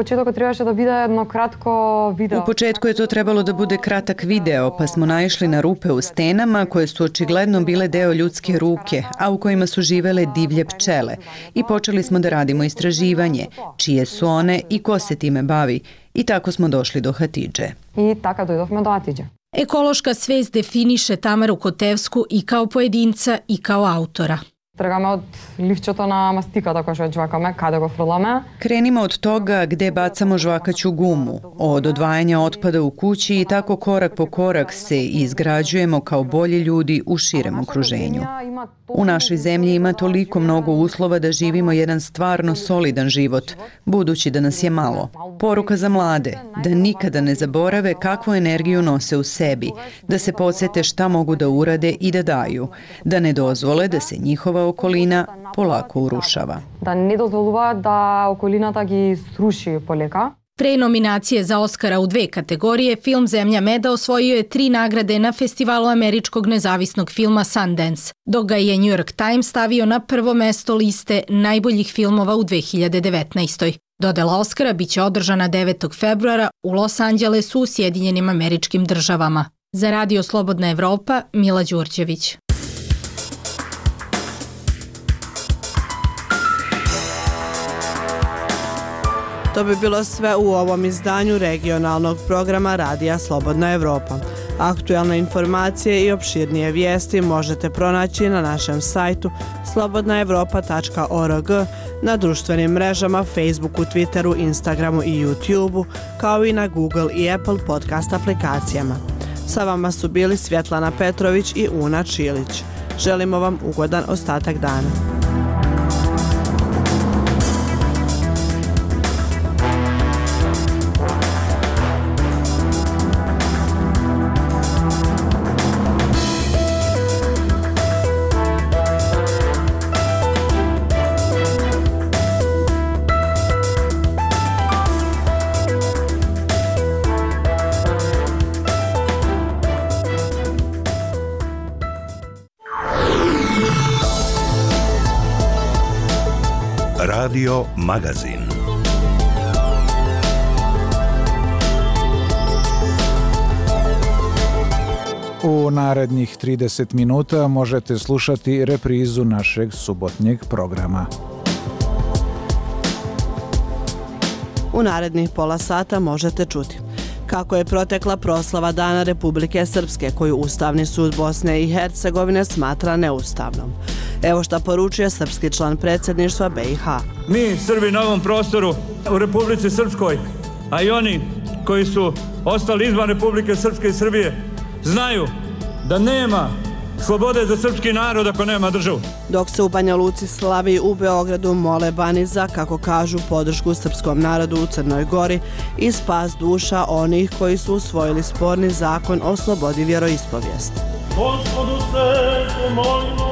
U početku je to trebalo da bude kratak video, pa smo naišli na rupe u stenama koje su očigledno bile deo ljudske ruke, a u kojima su živele divlje pčele. I počeli smo da radimo istraživanje, čije su one i ko se time bavi. I tako smo došli do Hatidže. Ekološka svest definiše Tamaru Kotevsku i kao pojedinca i kao autora. Krenimo od toga gde bacamo žvakaću gumu, od odvajanja otpada u kući i tako korak po korak se izgrađujemo kao bolji ljudi u širem okruženju. U našoj zemlji ima toliko mnogo uslova da živimo jedan stvarno solidan život, budući da nas je malo. Poruka za mlade, da nikada ne zaborave kakvu energiju nose u sebi, da se podsete šta mogu da urade i da daju, da ne dozvole da se njihova okolina polako urušava. Da ne dozvolува da okolinata gi sruši poleka. Pre nominacije za Oscara u dve kategorije, film Zemlja meda osvojio je tri nagrade na festivalu američkog nezavisnog filma Sundance, dok ga je New York Times stavio na prvo mesto liste najboljih filmova u dve hiljade devetnaestoj. Dodela Oscara biće održana devetog februara u Los Angelesu u Sjedinjenim Američkim Državama. Za Radio Slobodna Evropa, Mila Đurđević. To bi bilo sve u ovom izdanju regionalnog programa Radija Slobodna Evropa. Aktualne informacije i opširnije vijesti možete pronaći na našem sajtu slobodna evropa tačka org, na društvenim mrežama Facebooku, Twitteru, Instagramu i YouTubeu, kao i na Google i Apple podcast aplikacijama. Sa vama su bili Svjetlana Petrović i Una Čilić. Želimo vam ugodan ostatak dana. Radio Magazin. U narednih trideset minuta možete slušati reprizu našeg subotnjeg programa. U narednih pola sata možete čuti kako je protekla proslava Dana Republike Srpske, koju Ustavni sud Bosne i Hercegovine smatra neustavnom. Evo šta poručuje srpski član predsjedništva B i H. Mi, Srbi na ovom prostoru u Republici Srpskoj, a i oni koji su ostali izvan Republike Srpske i Srbije, znaju da nema slobode za srpski narod ako nema državu. Dok se u Banja Luci slavi, u Beogradu mole Bani za, kako kažu, podršku srpskom narodu u Crnoj Gori i spas duša onih koji su usvojili sporni zakon o slobodi vjeroispovijesti. Gospodu se pomolimo.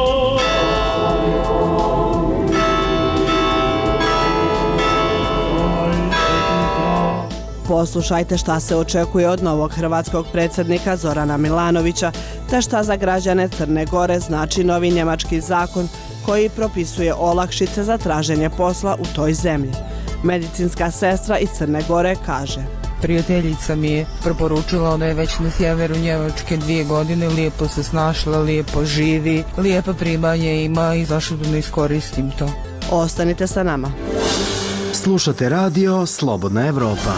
Poslušajte šta se očekuje od novog hrvatskog predsjednika Zorana Milanovića, te šta za građane Crne Gore znači novi njemački zakon koji propisuje olakšice za traženje posla u toj zemlji. Medicinska sestra iz Crne Gore kaže: Prijateljica mi je preporučila, ona je već na sjeveru Njemačke dvije godine, lijepo se snašla, lijepo živi, lijepo primanje ima i zašto da ne iskoristim to. Ostanite sa nama. Slušate radio Slobodna Evropa.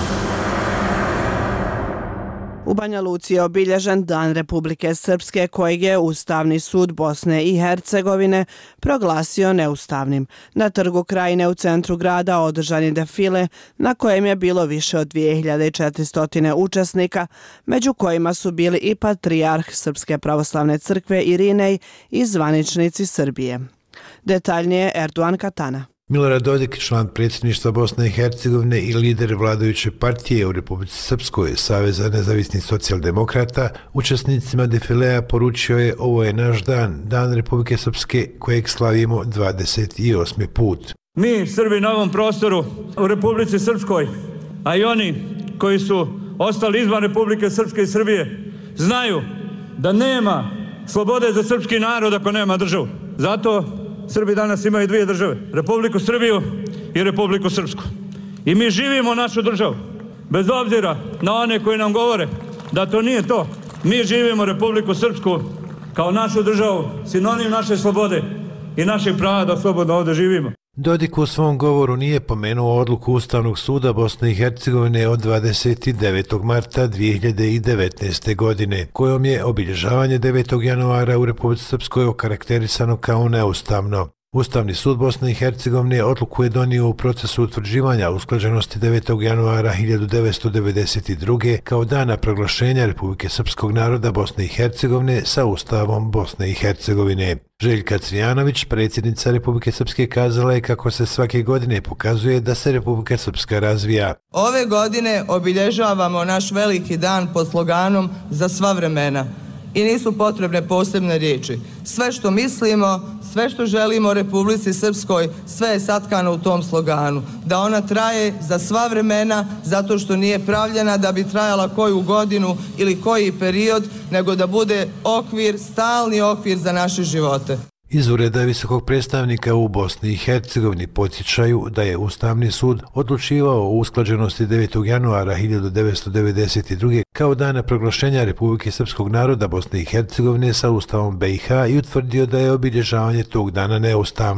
U Banja Luci je obilježen Dan Republike Srpske, kojeg je Ustavni sud Bosne i Hercegovine proglasio neustavnim. Na trgu Krajine u centru grada održan je defile na kojem je bilo više od dvije hiljade četiristo učesnika, među kojima su bili i patrijarh Srpske pravoslavne crkve Irinej i zvaničnici Srbije. Detaljnije Erdogan Katana. Milorad Dodik, član predsjedništva Bosne i Hercegovine i lider vladajuće partije u Republici Srpskoj, Saveza nezavisnih socijaldemokrata, učesnicima defilea poručio je: ovo je naš dan, Dan Republike Srpske, kojeg slavimo dvadeset osmi put. Mi, Srbi na ovom prostoru u Republici Srpskoj, a i oni koji su ostali izvan Republike Srpske i Srbije, znaju da nema slobode za srpski narod ako nema državu. Zato Srbi danas imaju dvije države, Republiku Srbiju i Republiku Srpsku. I mi živimo našu državu, bez obzira na one koji nam govore da to nije to. Mi živimo Republiku Srpsku kao našu državu, sinonim naše slobode i našeg prava da slobodno ovdje živimo. Dodik u svom govoru nije pomenuo odluku Ustavnog suda Bosne i Hercegovine od dvadeset devetog marta dvije hiljade devetnaeste. godine, kojom je obilježavanje devetog januara u Republici Srpskoj okarakterisano kao neustavno. Ustavni sud Bosne i Hercegovine odluku je donio u procesu utvrđivanja usklađenosti devetog januara hiljadu devetsto devedeset druge. kao dana proglašenja Republike Srpskog naroda Bosne i Hercegovine sa Ustavom Bosne i Hercegovine. Željka Cvijanović, predsjednica Republike Srpske, kazala je kako se svake godine pokazuje da se Republika Srpska razvija. Ove godine obilježavamo naš veliki dan pod sloganom Za sva vremena. I nisu potrebne posebne riječi. Sve što mislimo, sve što želimo Republici Srpskoj, sve je satkano u tom sloganu. Da ona traje za sva vremena, zato što nije pravljena da bi trajala koju godinu ili koji period, nego da bude okvir, stalni okvir za naše živote. Iz ureda visokog predstavnika u Bosni i Hercegovini podsjećaju da je Ustavni sud odlučivao o usklađenosti devetog januara hiljadu devetsto devedeset druge. kao dana proglašenja Republike Srpskog naroda Bosne i Hercegovine sa Ustavom B i H i utvrdio da je obilježavanje tog dana neustavno.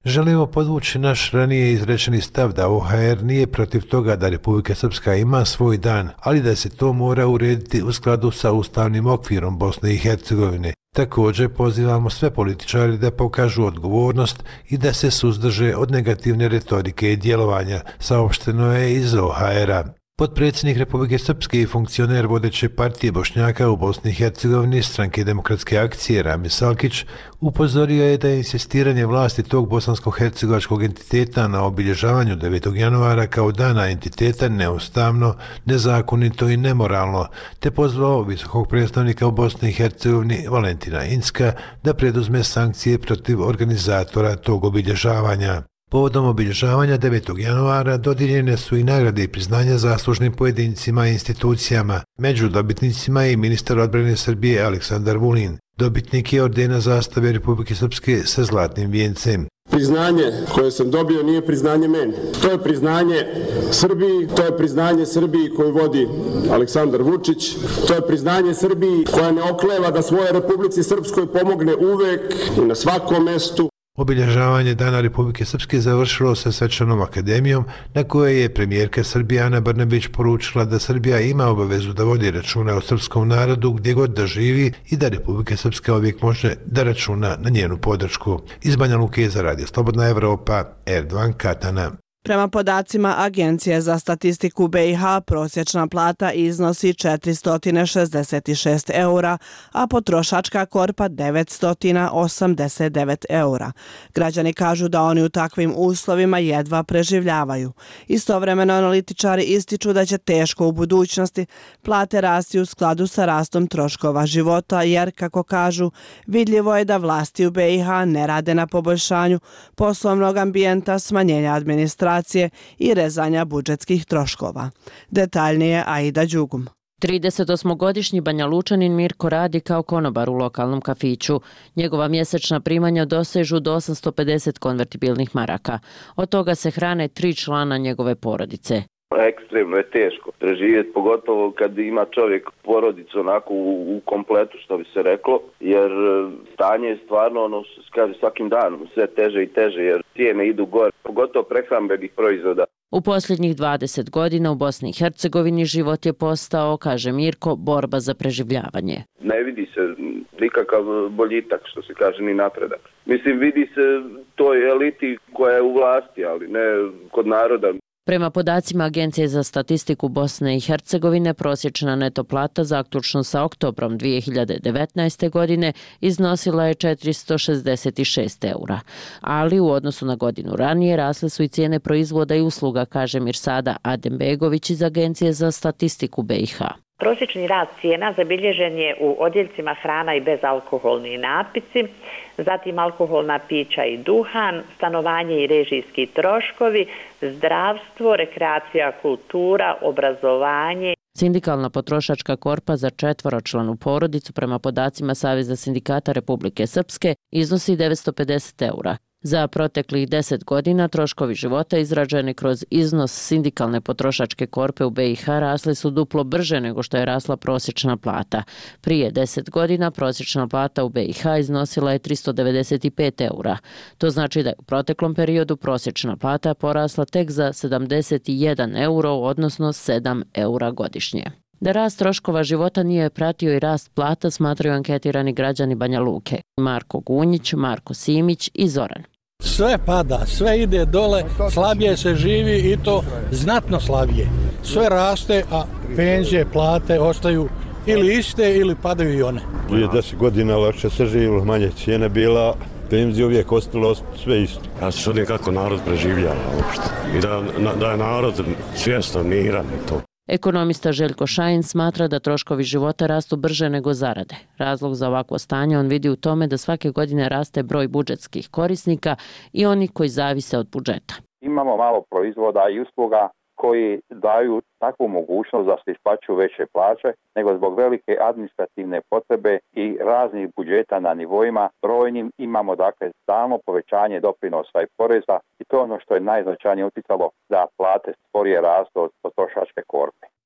Želimo podvući naš ranije izrečeni stav da O H R nije protiv toga da Republika Srpska ima svoj dan, ali da se to mora urediti u skladu sa ustavnim okvirom Bosne i Hercegovine. Također pozivamo sve političare da pokažu odgovornost i da se suzdrže od negativne retorike i djelovanja, saopšteno je iz O H R-a. Potpredsjednik Republike Srpske i funkcioner vodeće partije Bošnjaka u Bosni i Hercegovini Stranke demokratske akcije Ramiz Salkić upozorio je da je insistiranje vlasti tog bosansko-hercegovačkog entiteta na obilježavanju devetog januara kao dana entiteta neustavno, nezakonito i nemoralno, te pozvao visokog predstavnika u Bosni i Hercegovini Valentina Incka da preduzme sankcije protiv organizatora tog obilježavanja. Povodom obilježavanja devetog januara dodijeljene su i nagrade i priznanja zaslužnim pojedincima i institucijama. Među dobitnicima je i ministar odbrane Srbije Aleksandar Vulin. Dobitnik je ordena zastave Republike Srpske sa zlatnim vijencem. Priznanje koje sam dobio nije priznanje meni. To je priznanje Srbiji, to je priznanje Srbiji koju vodi Aleksandar Vučić, to je priznanje Srbiji koja ne okleva da svojoj Republici Srpskoj pomogne uvek i na svakom mestu. Obilježavanje Dana Republike Srpske završilo sa svečanom akademijom na kojoj je premijerka Srbije Ana Brnabić poručila da Srbija ima obavezu da vodi računa o srpskom narodu gdje god da živi i da Republika Srpska uvijek može da računa na njenu podršku. Iz Banja Luke za Radio Slobodna Evropa, Erdovan Katana. Prema podacima Agencije za statistiku B i H, prosječna plata iznosi četiristo šezdeset šest eura, a potrošačka korpa devetsto osamdeset devet eura. Građani kažu da oni u takvim uslovima jedva preživljavaju. Istovremeno analitičari ističu da će teško u budućnosti plate rasti u skladu sa rastom troškova života, jer, kako kažu, vidljivo je da vlasti u B i H ne rade na poboljšanju poslovnog ambijenta, smanjenja administracije i rezanja budžetskih troškova. Detaljnije Aida Đugum. tridesetosmogodišnji Banja Lučanin Mirko radi kao konobar u lokalnom kafiću. Njegova mjesečna primanja dosežu do osamsto pedeset konvertibilnih maraka. Od toga se hrane tri člana njegove porodice. Ekstremno je teško preživjeti, pogotovo kad ima čovjek porodicu onako u, u kompletu, što bi se reklo, jer stanje je stvarno, ono, kaže, svakim danom sve teže i teže, jer cijene idu gore, pogotovo prehrambenih proizvoda. U posljednjih dvadeset godina u Bosni i Hercegovini život je postao, kaže Mirko, borba za preživljavanje. Ne vidi se nikakav boljitak, što se kaže, ni napredak. Mislim, vidi se toj eliti koja je u vlasti, ali ne kod naroda. Prema podacima Agencije za statistiku Bosne i Hercegovine, prosječna neto plata zaključno sa oktobrom dvije hiljade devetnaeste. godine iznosila je četiristo šezdeset šest eura. Ali u odnosu na godinu ranije rasle su i cijene proizvoda i usluga, kaže Mirsada Adembegović iz Agencije za statistiku B i H. Prosječni rast cijena zabilježen je u odjeljcima hrana i bezalkoholni napici, zatim alkoholna pića i duhan, stanovanje i režijski troškovi, zdravstvo, rekreacija, kultura, obrazovanje. Sindikalna potrošačka korpa za četvoročlanu porodicu prema podacima Saveza sindikata Republike Srpske iznosi devetsto pedeset eura. Za proteklih deset godina troškovi života izraženi kroz iznos sindikalne potrošačke korpe u B i H rasli su duplo brže nego što je rasla prosječna plata. Prije deset godina prosječna plata u B i H iznosila je tristo devedeset pet eura. To znači da je u proteklom periodu prosječna plata porasla tek za sedamdeset jedan euro, odnosno sedam eura godišnje. Da rast troškova života nije pratio i rast plata, smatraju anketirani građani Banja Luke. Marko Gunjić, Marko Simić i Zoran. Sve pada, sve ide dole, slabije se živi i to znatno slabije. Sve raste, a penzije, plate ostaju ili iste ili padaju i one. Prije deset godina lakše se živilo, manje cijene bila, penzije uvijek ostalo sve isto. Ja se čudim kako narod preživljava uopšte i da, da je narod svjestan, miran i to. Ekonomista Željko Šajin smatra da troškovi života rastu brže nego zarade. Razlog za ovakvo stanje on vidi u tome da svake godine raste broj budžetskih korisnika i oni koji zavise od budžeta. Imamo malo proizvoda i usluga koji daju takvu mogućnost da se isplaćuju veće plaće, nego zbog velike administrativne potrebe i raznih budžeta na nivoima brojnim imamo dakle stalno povećanje doprinosa i poreza i to je ono što je najznačajnije utjecalo da plate sporije rastu od potrošačke korpe.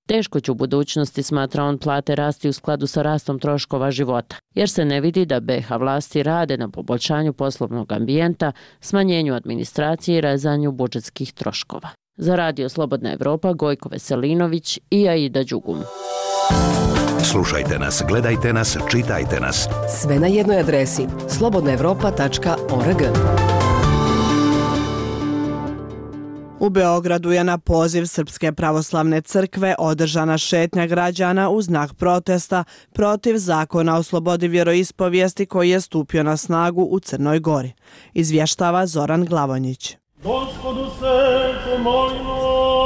Teško će u budućnosti, smatra on, plate rasti u skladu sa rastom troškova života, jer se ne vidi da be ha vlasti rade na poboljšanju poslovnog ambijenta, smanjenju administracije i rezanju budžetskih troškova. Za Radio Slobodna Evropa, Gojko Veselinović i Aida Đugum. Slušajte nas, gledajte nas, čitajte nas. Sve na jednoj adresi slobodna evropa tačka org. U Beogradu je na poziv Srpske pravoslavne crkve održana šetnja građana u znak protesta protiv zakona o slobodi vjeroispovijesti koji je stupio na snagu u Crnoj Gori. Izvještava Zoran Glavonjić. Gospodu se pomolimo.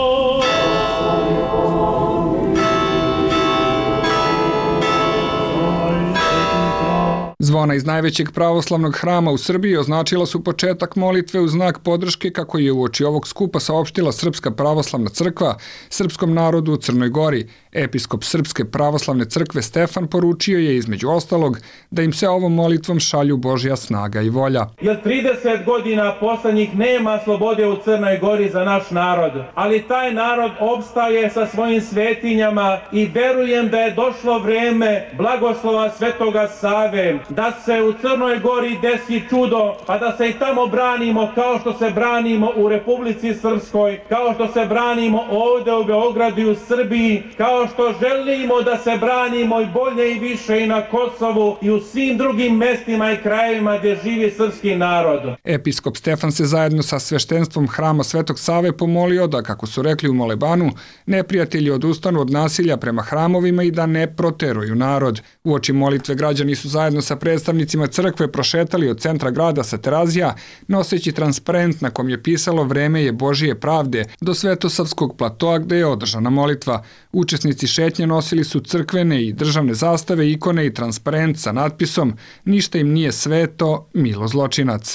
Zvona iz najvećeg pravoslavnog hrama u Srbiji označila su početak molitve u znak podrške kako je uoči ovog skupa saopštila Srpska pravoslavna crkva srpskom narodu u Crnoj Gori. Episkop Srpske pravoslavne crkve Stefan poručio je između ostalog da im se ovom molitvom šalju Božja snaga i volja. Jer trideset godina poslednjih nema slobode u Crnoj Gori za naš narod, ali taj narod opstaje sa svojim svetinjama i verujem da je došlo vreme blagoslova Svetoga Save, da se u Crnoj Gori desi čudo, pa da se i tamo branimo kao što se branimo u Republici Srpskoj, kao što se branimo ovde u Beogradu i u Srbiji, kao što želimo da se branimo i bolje i više i na Kosovu i u svim drugim mestima i krajevima gdje živi srpski narod. Episkop Stefan se zajedno sa sveštenstvom hrama Svetog Save pomolio da, kako su rekli u molebanu, neprijatelji odustanu od nasilja prema hramovima i da ne proteruju narod. Uoči molitve građani su zajedno sa predstavnicima crkve prošetali od centra grada sa Terazija, noseći transparent na kom je pisalo "Vreme je Božije pravde" do Svetosavskog platoa gde je održana molitva. Učesnici šetnje nosili su crkvene i državne zastave, ikone i transparent sa natpisom "Ništa im nije sveto, milo zločinac".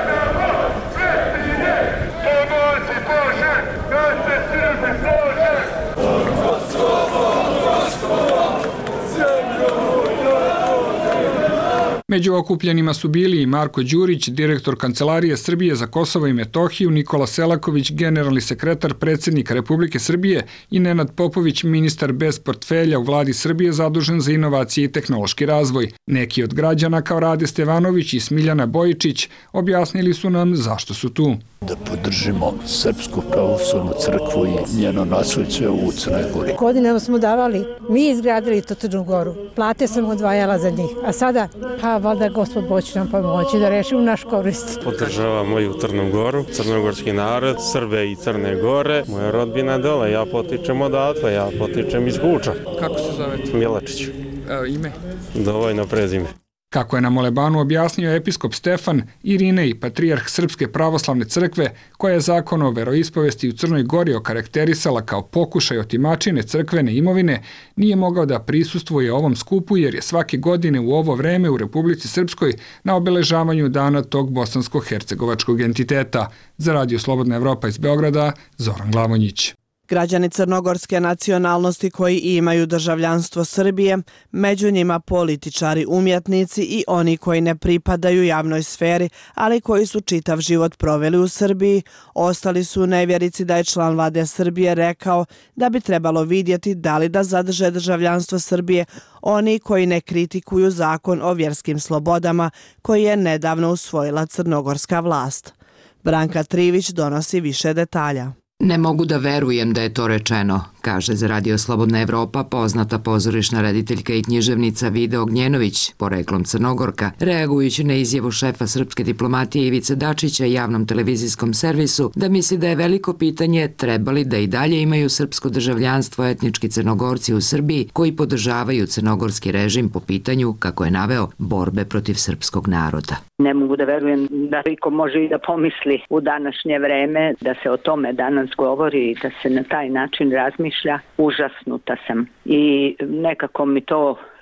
Među okupljenima su bili i Marko Đurić, direktor Kancelarije Srbije za Kosovo i Metohiju, Nikola Selaković, generalni sekretar predsjednika Republike Srbije i Nenad Popović, ministar bez portfelja u vladi Srbije zadužen za inovacije i tehnološki razvoj. Neki od građana kao Rade Stevanović i Smiljana Bojičić objasnili su nam zašto su tu. Da podržimo Srpsku pravoslavnu crkvu i njeno naslijeđe u Crnoj Gori. Godinama smo davali, mi izgradili to Crnu Goru, plate sam odvajala za njih, a sada, pa valjda Gospod Bog će nam pomoći da rešimo naš korist. Podržavam moju Crnu Goru, crnogorski narod, Srbe i Crne Gore, moja rodbina dole, ja potičem odatle, ja potičem iz Guča. Kako se zovete? Milačić. E, ime? Dovoljno prezime. Kako je na molebanu objasnio episkop Stefan, Irinej, patrijarh Srpske pravoslavne crkve, koja je zakon o veroispovesti u Crnoj Gori okarakterisala kao pokušaj otimačine crkvene imovine, nije mogao da prisustvuje ovom skupu jer je svake godine u ovo vreme u Republici Srpskoj na obeležavanju dana tog bosansko-hercegovačkog entiteta. Za Radio Slobodna Evropa iz Beograda, Zoran Glavonjić. Građani crnogorske nacionalnosti koji imaju državljanstvo Srbije, među njima političari, umjetnici i oni koji ne pripadaju javnoj sferi, ali koji su čitav život proveli u Srbiji, ostali su u nevjerici da je član vlade Srbije rekao da bi trebalo vidjeti da li da zadrže državljanstvo Srbije oni koji ne kritikuju zakon o vjerskim slobodama koji je nedavno usvojila crnogorska vlast. Branka Trivić donosi više detalja. Ne mogu da verujem da je to rečeno, kaže za Radio Slobodna Evropa poznata pozorišna rediteljka i književnica Vida Ognjenović, poreklom Crnogorka, reagujući na izjavu šefa srpske diplomatije Ivice Dačića javnom televizijskom servisu da misli da je veliko pitanje trebali da i dalje imaju srpsko državljanstvo etnički Crnogorci u Srbiji koji podržavaju crnogorski režim po pitanju, kako je naveo, borbe protiv srpskog naroda. Ne mogu da verujem da iko može i da pomisli u današnje vreme da se o tome danas govori i da se na taj način razmišlja. Užasnuta sam i nekako mi to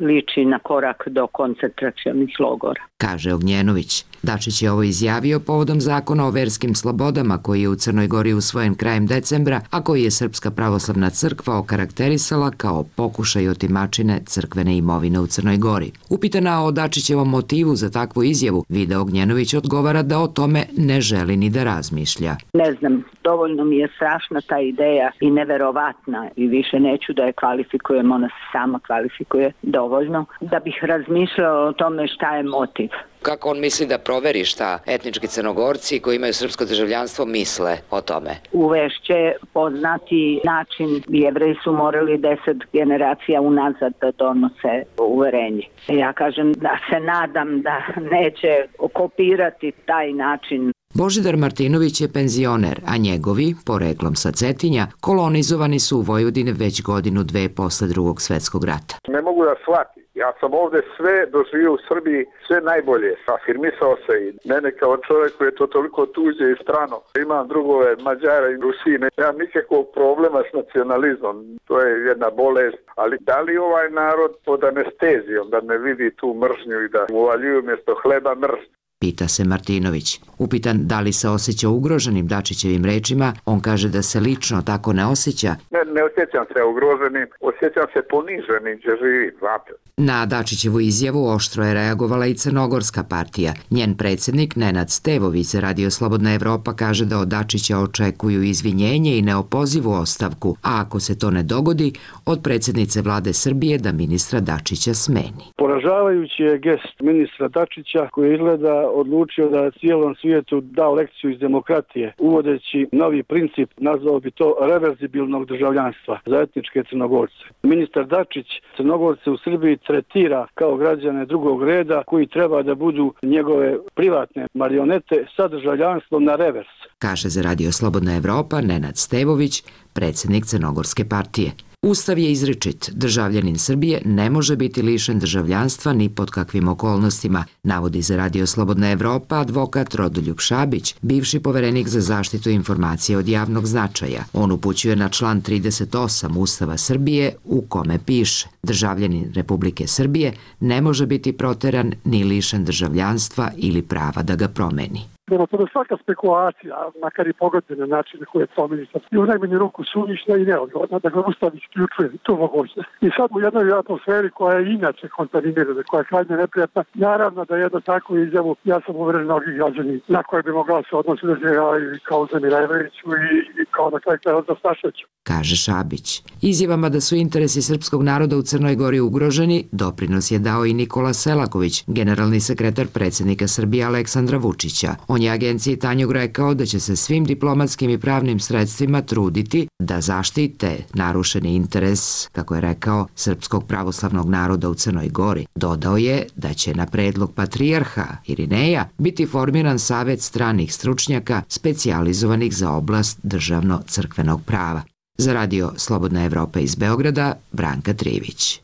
liči na korak do koncentracionih logora. Kaže Ognjenović. Dačić je ovo izjavio povodom zakona o verskim slobodama koji je u Crnoj Gori usvojen krajem decembra, a koji je Srpska pravoslavna crkva okarakterisala kao pokušaj otimačine crkvene imovine u Crnoj Gori. Upitana o Dačićevom motivu za takvu izjavu, Vida Ognjenović odgovara da o tome ne želi ni da razmišlja. Ne znam, dovoljno mi je strašna ta ideja i neverovatna i više neću da je kvalifikujem, ona se sama kvalifikuje dovoljno, da bih razmišljala o tome šta je motiv. Kako on misli da proveri šta etnički Crnogorci koji imaju srpsko državljanstvo misle o tome? Uvešće poznati način, Jevreji su morali deset generacija unazad da donose uverenje. Ja kažem da se nadam da neće kopirati taj način. Božidar Martinović je penzioner, a njegovi, poreklom sa Cetinja, kolonizovani su u Vojvodini već godinu dve posle drugog svetskog rata. Ne mogu da shvatim. Ja sam ovde sve doživio u Srbiji, sve najbolje. Afirmisao se i mene kao čovjek koji je to toliko tuđe i strano. Imam drugove Mađara i Rusine. Nemam nikakvog problema s nacionalizmom. To je jedna bolest. Ali da li ovaj narod pod anestezijom da ne vidi tu mržnju i da uvaljuju mjesto hleba mržnju? Pita se Martinović. Upitan da li se osjeća ugroženim Dačićevim rečima, on kaže da se lično tako ne osjeća. Ne, ne osjećam se ugroženim, osjećam se poniženim gdje živi, znate. Na Dačićevu izjavu oštro je reagovala i Crnogorska partija. Njen predsjednik Nenad Stevović za Radio Slobodna Evropa kaže da od Dačića očekuju izvinjenje i neopozivu ostavku, a ako se to ne dogodi, od predsjednice vlade Srbije da ministra Dačića smeni. Poražavajući je gest ministra Dačića koji izgleda odlučio da cijelom svijetu da lekciju iz demokratije, uvodeći novi princip, nazvao bi to reverzibilnog državljanstva za etničke Crnogorce. Ministar Dačić Crnogorce u Srbiji tretira kao građane drugog reda koji treba da budu njegove privatne marionete sa državljanstvom na revers. Kaže za Radio Slobodna Evropa Nenad Stevović, predsjednik Crnogorske partije. Ustav je izričit, državljanin Srbije ne može biti lišen državljanstva ni pod kakvim okolnostima, navodi za Radio Slobodna Evropa advokat Rodoljub Šabić, bivši poverenik za zaštitu informacije od javnog značaja. On upućuje na član trideset osam Ustava Srbije u kome piše: državljanin Republike Srbije ne može biti proteran ni lišen državljanstva ili prava da ga promeni. Prema tome svaka spekulacija, makar i pogodne na način na koje je to ministar, je u najmanju ruku suvišna i neodgovorna, da ga Ustav isključuje tu mogućnost. I sad u jednoj atmosferi koja je inače kontaminirana, koja je krajnje neprijatna, naravno da jedno takvu izjavu, ja sam uveren mnogih građani na koje bi mogla se odnositi da se kao Zemira Everiću i, i kao na kraju kraja za Staševiću. Kaže Šabić. Izjavama da su interesi srpskog naroda u Crnoj Gori ugroženi, doprinos je dao i Nikola Selaković, generalni sekretar predsjednika Srbije Aleksandra Vučića. On je agenciji Tanjug rekao da će se svim diplomatskim i pravnim sredstvima truditi da zaštite narušeni interes, kako je rekao, srpskog pravoslavnog naroda u Crnoj Gori. Dodao je da će na predlog patrijarha Irineja biti formiran savet stranih stručnjaka specijalizovanih za oblast državno-crkvenog prava. Za Radio Slobodna Evropa iz Beograda, Branka Trivić.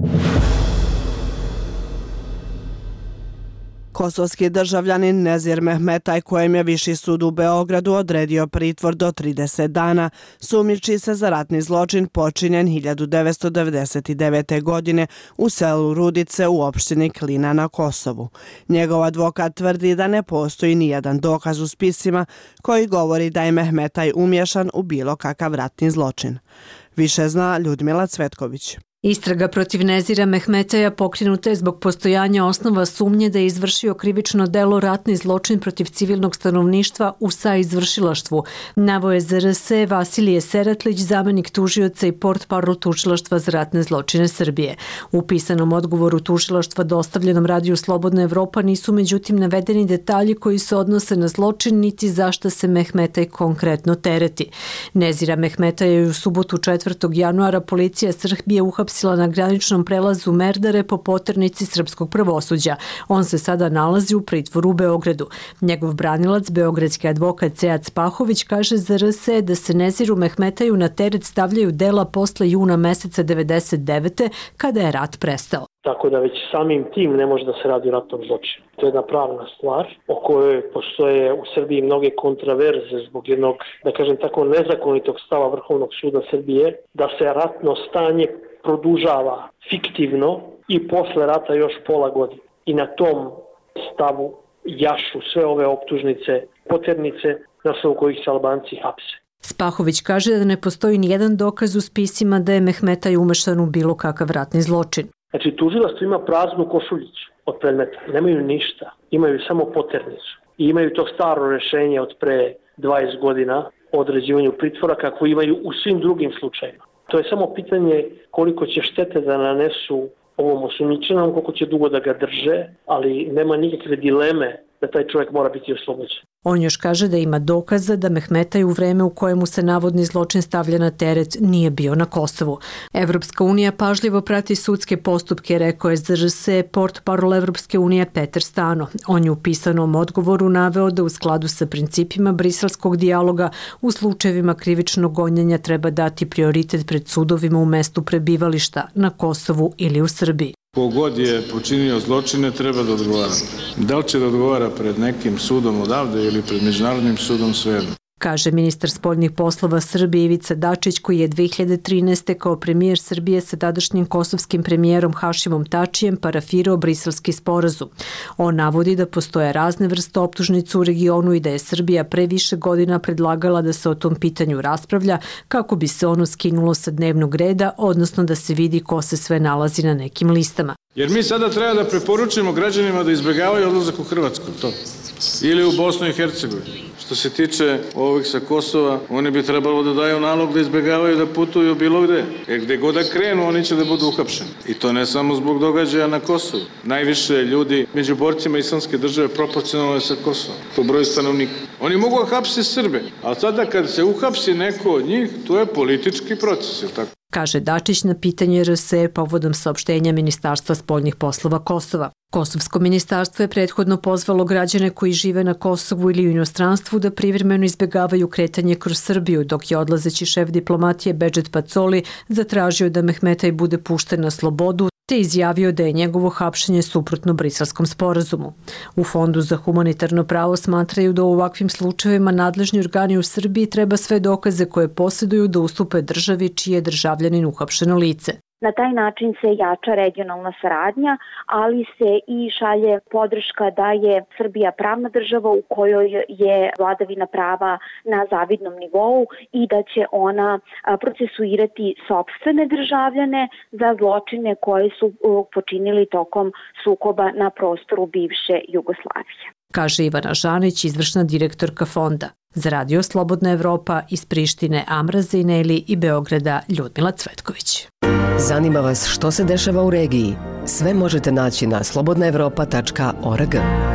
Kosovski državljanin Nezir Mehmetaj, kojem je Viši sud u Beogradu odredio pritvor do trideset dana, sumnjiči se za ratni zločin počinjen hiljadu devetsto devedeset devete. godine u selu Rudice u opštini Klina na Kosovu. Njegov advokat tvrdi da ne postoji nijedan dokaz u spisima koji govori da je Mehmetaj umješan u bilo kakav ratni zločin. Više zna Ljudmila Cvetković. Istraga protiv Nezira Mehmetaja pokrenuta je zbog postojanja osnova sumnje da je izvršio krivično delo ratni zločin protiv civilnog stanovništva u saizvršilaštvu. Naveo je za R S Vasilije Seratlić, zamenik tužioca i portparol tužilaštva za ratne zločine Srbije. U pisanom odgovoru tužilaštva dostavljenom Radiju Slobodna Evropa nisu međutim navedeni detalji koji se odnose na zločin niti zašta se Mehmetaj konkretno tereti. Nezira Mehmetaja je u subotu četvrtog januara policija Srbije uhapsila na graničnom prelazu Merdare po poternici srpskog pravosuđa. On se sada nalazi u pritvoru u Beogradu. Njegov branilac, beogradski advokat Sead Spahović, kaže za R S da se Neziru Mehmetaju na teret stavljaju dela posle juna meseca devedeset devete. kada je rat prestao. Tako da već samim tim ne može da se radi o ratnom zločinu. To je jedna pravna stvar o kojoj postoje u Srbiji mnoge kontraverze zbog jednog, da kažem tako, nezakonitog stava Vrhovnog suda Srbije da se ratno stanje produžava fiktivno i posle rata još pola godine. I na tom stavu jašu sve ove optužnice, poternice na osnovu kojih se Albanci hapse. Spahović kaže da ne postoji nijedan dokaz u spisima da je Mehmetaj umešan u bilo kakav ratni zločin. Znači, tužilaštvo ima praznu košuljicu od predmeta. Nemaju ništa. Imaju samo poternicu. I imaju to staro rešenje od pre dvadeset godina o određivanju pritvora kako imaju u svim drugim slučajima. To je samo pitanje koliko će štete da nanesu ovom osumnjičenom, koliko će dugo da ga drže, ali nema nikakve dileme da taj čovjek mora biti oslobođen. On još kaže da ima dokaza da Mehmetaj u vreme u kojemu se navodni zločin stavlja na teret nije bio na Kosovu. Evropska unija pažljivo prati sudske postupke, rekao je Z R S portparol Evropske unije Peter Stano. On je u pisanom odgovoru naveo da u skladu sa principima briselskog dijaloga u slučajevima krivičnog gonjenja treba dati prioritet pred sudovima u mestu prebivališta na Kosovu ili u Srbiji. Kogod je počinio zločine treba da odgovara. Da li će da odgovara pred nekim sudom odavde ili pred međunarodnim sudom, svejedno. Kaže ministar spoljnih poslova Srbije Ivica Dačić, koji je dve hiljade trinaeste. kao premijer Srbije sa tadašnjim kosovskim premijerom Hašimom Tačijem parafirao briselski sporazum. On navodi da postoje razne vrste optužnica u regionu i da je Srbija pre više godina predlagala da se o tom pitanju raspravlja kako bi se ono skinulo sa dnevnog reda, odnosno da se vidi ko se sve nalazi na nekim listama. Jer mi sada treba da preporučimo građanima da izbjegavaju odlazak u Hrvatsku, to. Ili u Bosnu i Hercegovinu. Što se tiče ovih sa Kosova, oni bi trebalo da daju nalog da izbjegavaju da putuju bilo gde. Jer gde god da krenu, oni će da budu uhapšeni. I to ne samo zbog događaja na Kosovu. Najviše ljudi među borcima islamske države proporcionalno je sa Kosova, po broju stanovnika. Oni mogu hapsiti Srbe, ali sada kad se uhapsi neko od njih, to je politički proces, je tako? Kaže Dačić na pitanje R S E povodom saopštenja Ministarstva spoljnih poslova Kosova. Kosovsko ministarstvo je prethodno pozvalo građane koji žive na Kosovu ili u inostranstvu da privremeno izbjegavaju kretanje kroz Srbiju, dok je odlazeći šef diplomatije Bedžet Pacoli zatražio da Mehmetaj bude pušten na slobodu, te izjavio da je njegovo hapšenje suprotno briselskom sporazumu. U Fondu za humanitarno pravo smatraju da u ovakvim slučajevima nadležni organi u Srbiji treba sve dokaze koje posjeduju da ustupe državi čiji je državljanin uhapšeno lice. Na taj način se jača regionalna saradnja, ali se i šalje podrška da je Srbija pravna država u kojoj je vladavina prava na zavidnom nivou i da će ona procesuirati sopstvene državljane za zločine koje su počinili tokom sukoba na prostoru bivše Jugoslavije. Kaže Ivana Žanić, izvršna direktorka fonda. Za Radio Slobodna Evropa iz Prištine Amra Zejneli i Beograda Ljudmila Cvetković. Zanima vas što se dešava u regiji? Sve možete naći na slobodna evropa tačka org.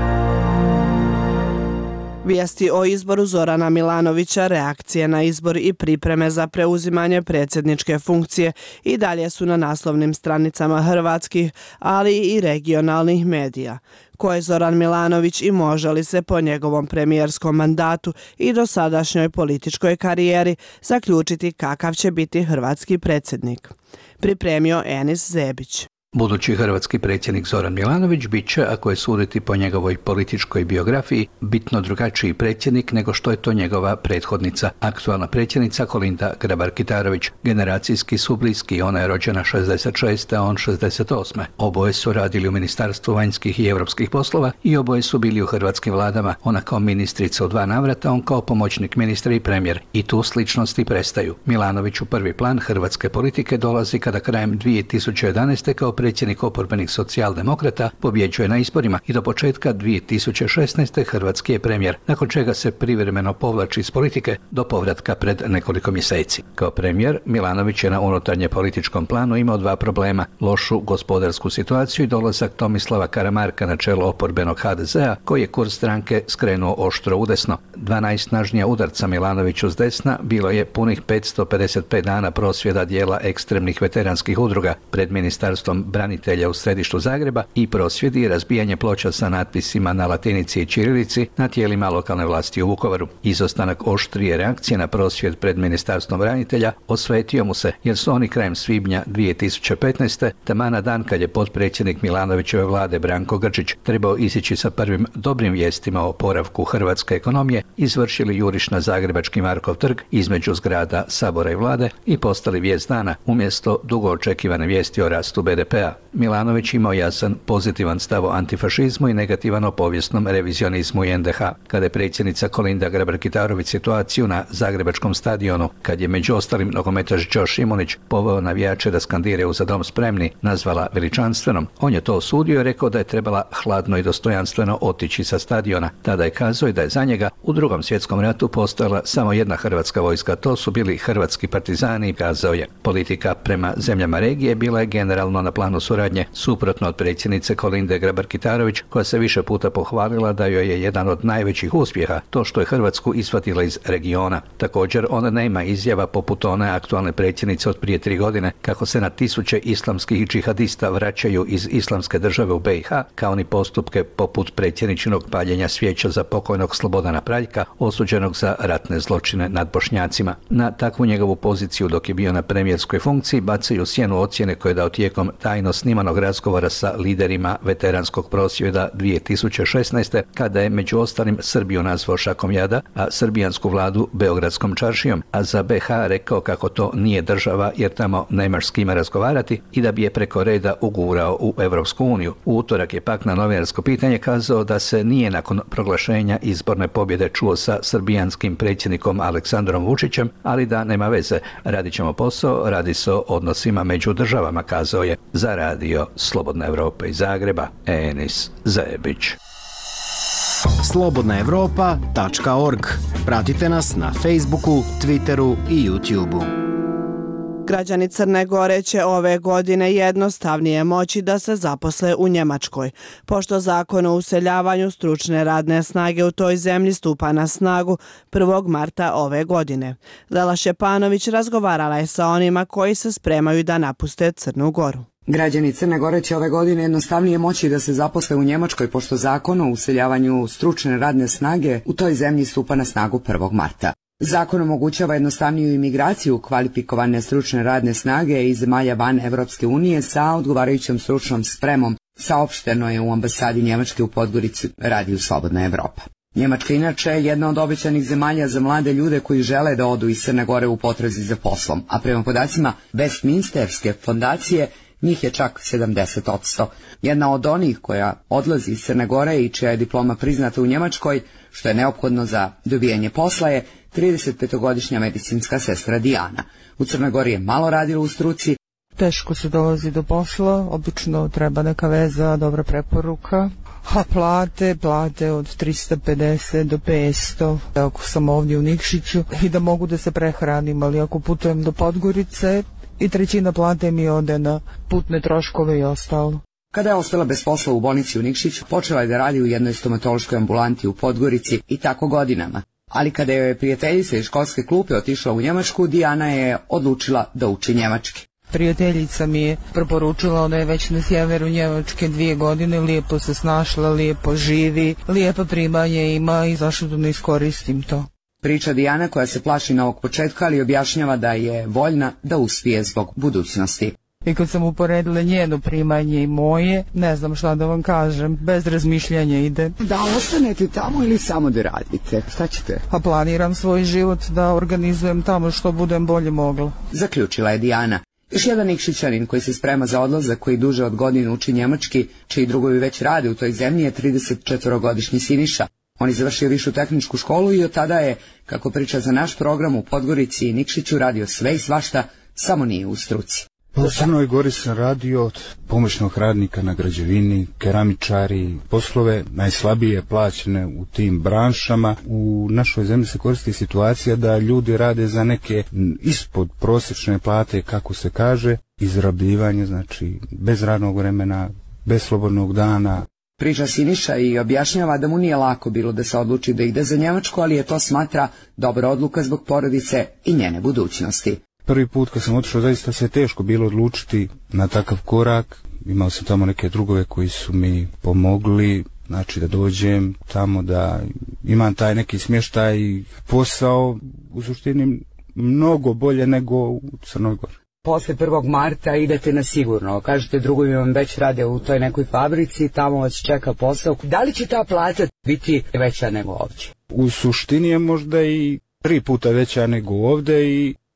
Vijesti o izboru Zorana Milanovića, reakcije na izbor i pripreme za preuzimanje predsjedničke funkcije i dalje su na naslovnim stranicama hrvatskih, ali i regionalnih medija. Ko je Zoran Milanović i može li se po njegovom premijerskom mandatu i dosadašnjoj političkoj karijeri zaključiti kakav će biti hrvatski predsjednik? Pripremio Enis Zebić. Budući hrvatski predsjednik Zoran Milanović bit će, ako je suditi po njegovoj političkoj biografiji, bitno drugačiji predsjednik nego što je to njegova prethodnica, aktualna predsjednica Kolinda Grabar-Kitarović. Generacijski su bliski, ona je rođena šezdeset šeste. a on šezdeset osme. Oboje su radili u Ministarstvu vanjskih i europskih poslova i oboje su bili u hrvatskim vladama, ona kao ministrica u dva navrata, on kao pomoćnik ministra i premijer. I tu sličnosti prestaju. Milanović u prvi plan hrvatske politike dolazi kada krajem dvije tisuće jedanaeste. kao predsjednik oporbenih socijaldemokrata pobjeđuje na izborima i do početka dvije tisuće šesnaeste. hrvatski je premijer, nakon čega se privremeno povlači iz politike do povratka pred nekoliko mjeseci. Kao premijer, Milanović je na unutarnje političkom planu imao dva problema: lošu gospodarsku situaciju i dolazak Tomislava Karamarka na čelo oporbenog ha de zea, koji je kurs stranke skrenuo oštro udesno. Dva najsnažnija udarca Milanoviću s desna bilo je punih petsto pedeset pet dana prosvjeda dijela ekstremnih veteranskih udruga pred ministarstvom branitelja u središtu Zagreba i prosvjedi i razbijanje ploča sa natpisima na latinici i ćirilici na tijelima lokalne vlasti u Vukovaru. Izostanak oštrije reakcije na prosvjed pred ministarstvom branitelja osvetio mu se, jer su oni krajem svibnja dvije tisuće petnaeste. taman na dan kad je potpredsjednik Milanovićeve vlade Branko Grčić trebao izići sa prvim dobrim vijestima o oporavku hrvatske ekonomije, izvršili juriš na zagrebački Markov trg između zgrada Sabora i vlade i postali vijest dana umjesto dugo očekivane vijesti o rastu be de pe P-a. Milanović imao jasan pozitivan stav o antifašizmu i negativan o povijesnom revizionizmu i N D H. Kada je predsjednica Kolinda Grabar-Kitarović situaciju na Zagrebačkom stadionu, kad je među ostalim nogometaš Đo Šimunić poveo navijače da skandiraju za dom spremni, nazvala veličanstvenom, on je to osudio i rekao da je trebala hladno i dostojanstveno otići sa stadiona. Tada je kazao da je za njega u Drugom svjetskom ratu postojala samo jedna hrvatska vojska, to su bili hrvatski partizani, kazao je. Politika prema zemljama regije bila je generalno na planu suradnje, suprotno od predsjednice Kolinde Grabar-Kitarović, koja se više puta pohvalila da joj je jedan od najvećih uspjeha to što je Hrvatsku isvatila iz regiona. Također, ona nema izjava poput one aktualne predsjednice od prije tri godine kako se na tisuće islamskih džihadista vraćaju iz islamske države u B i H, kao ni postupke poput predsjedničinog paljenja svijeća za pokojnog Slobodana Praljka, osuđenog za ratne zločine nad Bošnjacima. Na takvu njegovu poziciju dok je bio na premijerskoj funkciji bacaju sjenu ocjene koje je dao tijekom tajno snimanog razgovora sa liderima veteranskog prosvjeda dvije tisuće šesnaeste. kada je među ostalim Srbiju nazvao šakom jada, a srbijansku vladu beogradskom čaršijom, a za B H rekao kako to nije država jer tamo nemaš s kime razgovarati i da bi je preko reda ugurao u Evropsku uniju. U utorak je pak na novinarsko pitanje kazao da se nije nakon proglašenja izborne pobjede čuo sa srbijanskim predsjednikom Aleksandrom Vučićem, ali da nema veze, radit ćemo posao, radi se o odnosima među državama, kazao je. Za radio Slobodna Evropa iz Zagreba, Enis Zajebić. slobodna evropa tačka org. Pratite nas na Facebooku, Twitteru i YouTubeu. Građani Crne Gore će ove godine jednostavnije moći da se zaposle u Njemačkoj, pošto zakon o useljavanju stručne radne snage u toj zemlji stupa na snagu prvog marta ove godine. Lela Šepanović razgovarala je sa onima koji se spremaju da napuste Crnu Goru. Građani Crne Gore će ove godine jednostavnije moći da se zaposle u Njemačkoj, pošto zakon o useljavanju stručne radne snage u toj zemlji stupa na snagu prvog marta. Zakon omogućava jednostavniju imigraciju kvalifikovane stručne radne snage iz zemalja van Evropske unije sa odgovarajućom stručnom spremom, saopšteno je u ambasadi Njemačke u Podgorici, radiju Slobodna Evropa. Njemačka inače je jedna od obećanih zemalja za mlade ljude koji žele da odu iz Crne Gore u potrazi za poslom, a prema podacima Westminsterske fondacije njih je čak sedamdeset posto. Jedna od onih koja odlazi iz Crne Gore i čija je diploma priznata u Njemačkoj, što je neophodno za dobijanje posla, je tridesetpetogodišnja medicinska sestra Dijana. U Crnoj Gori je malo radila u struci. Teško se dolazi do posla, obično treba neka veza, dobra preporuka. A plate, plate od trista pedeset do petsto, ako sam ovdje u Nikšiću, i da mogu da se prehranim, ali ako putujem do Podgorice, i trećina plate mi ode na putne troškove i ostalo. Kada je ostala bez posla u bolnici u Nikšiću, počela je da radi u jednoj stomatološkoj ambulanti u Podgorici i tako godinama. Ali kada joj je prijateljica iz školske klupe otišla u Njemačku, Dijana je odlučila da uči njemački. Prijateljica mi je preporučila, ona je već na sjeveru Njemačke dvije godine, lijepo se snašla, lijepo živi, lijepo primanje ima i zašto da ne iskoristim to. Priča Dijana koja se plaši novog početka, ali objašnjava da je voljna da uspije zbog budućnosti. I kad sam uporedila njeno primanje i moje, ne znam šta da vam kažem, bez razmišljanja ide. Da ostanete tamo ili samo da radite? Šta ćete? A planiram svoj život da organizujem tamo što budem bolje mogla. Zaključila je Dijana. Još jedan Nikšićanin koji se sprema za odlazak, koji duže od godine uči njemački, čiji drugovi već rade u toj zemlji, je tridesetčetvorogodišnji Siniša. On je završio višu tehničku školu i od tada je, kako priča za naš program, u Podgorici i Nikšiću radio sve i svašta, samo nije u struci. U Crnoj Gori sam radio od pomoćnog radnika na građevini, keramičari, poslove najslabije plaćene u tim branšama. U našoj zemlji se koristi situacija da ljudi rade za neke ispod prosječne plate, kako se kaže, izrabljivanje, znači bez radnog vremena, bez slobodnog dana. Priča Siniša i objašnjava da mu nije lako bilo da se odluči da ide za Njemačku, ali je to smatra dobra odluka zbog porodice i njene budućnosti. Prvi put kad sam otišao, zaista se teško bilo odlučiti na takav korak. Imao sam tamo neke drugove koji su mi pomogli, znači da dođem tamo, da imam taj neki smještaj i posao, u suštini mnogo bolje nego u Crnoj Gori. Posle prvog marta idete na sigurno, kažete drugovi vam već rade u toj nekoj fabrici, tamo vas čeka posao. Da li će ta plata biti veća nego ovdje? U suštini je možda i tri puta veća nego ovdje i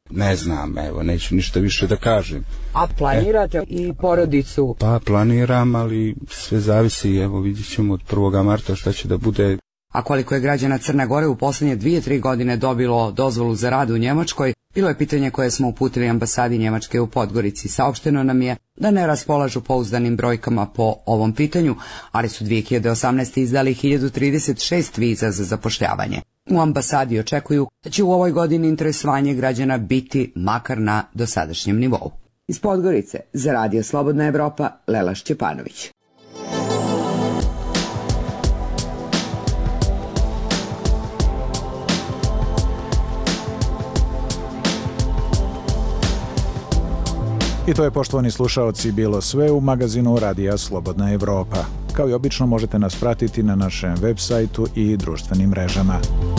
Ne znam, evo, neću ništa više da kažem. A planirate e, i porodicu? Pa planiram, ali sve zavisi, evo vidjet ćemo od prvog marta šta će da bude. A koliko je građana Crne Gore u posljednje dvije, tri godine dobilo dozvolu za rad u Njemačkoj, bilo je pitanje koje smo uputili ambasadi Njemačke u Podgorici. Saopšteno nam je da ne raspolažu pouzdanim brojkama po ovom pitanju, ali su dvije hiljade osamnaeste. izdali hiljadu trideset šest viza za zapošljavanje. U ambasadi očekuju da će u ovoj godini interesovanje građana biti makar na dosadašnjem nivou. Iz Podgorice za Radio Slobodna Evropa, Lela Šćepanović. I to je, poštovani slušaoci, bilo sve u magazinu Radija Slobodna Evropa. Kao i obično možete nas pratiti na našem web sajtu i društvenim mrežama.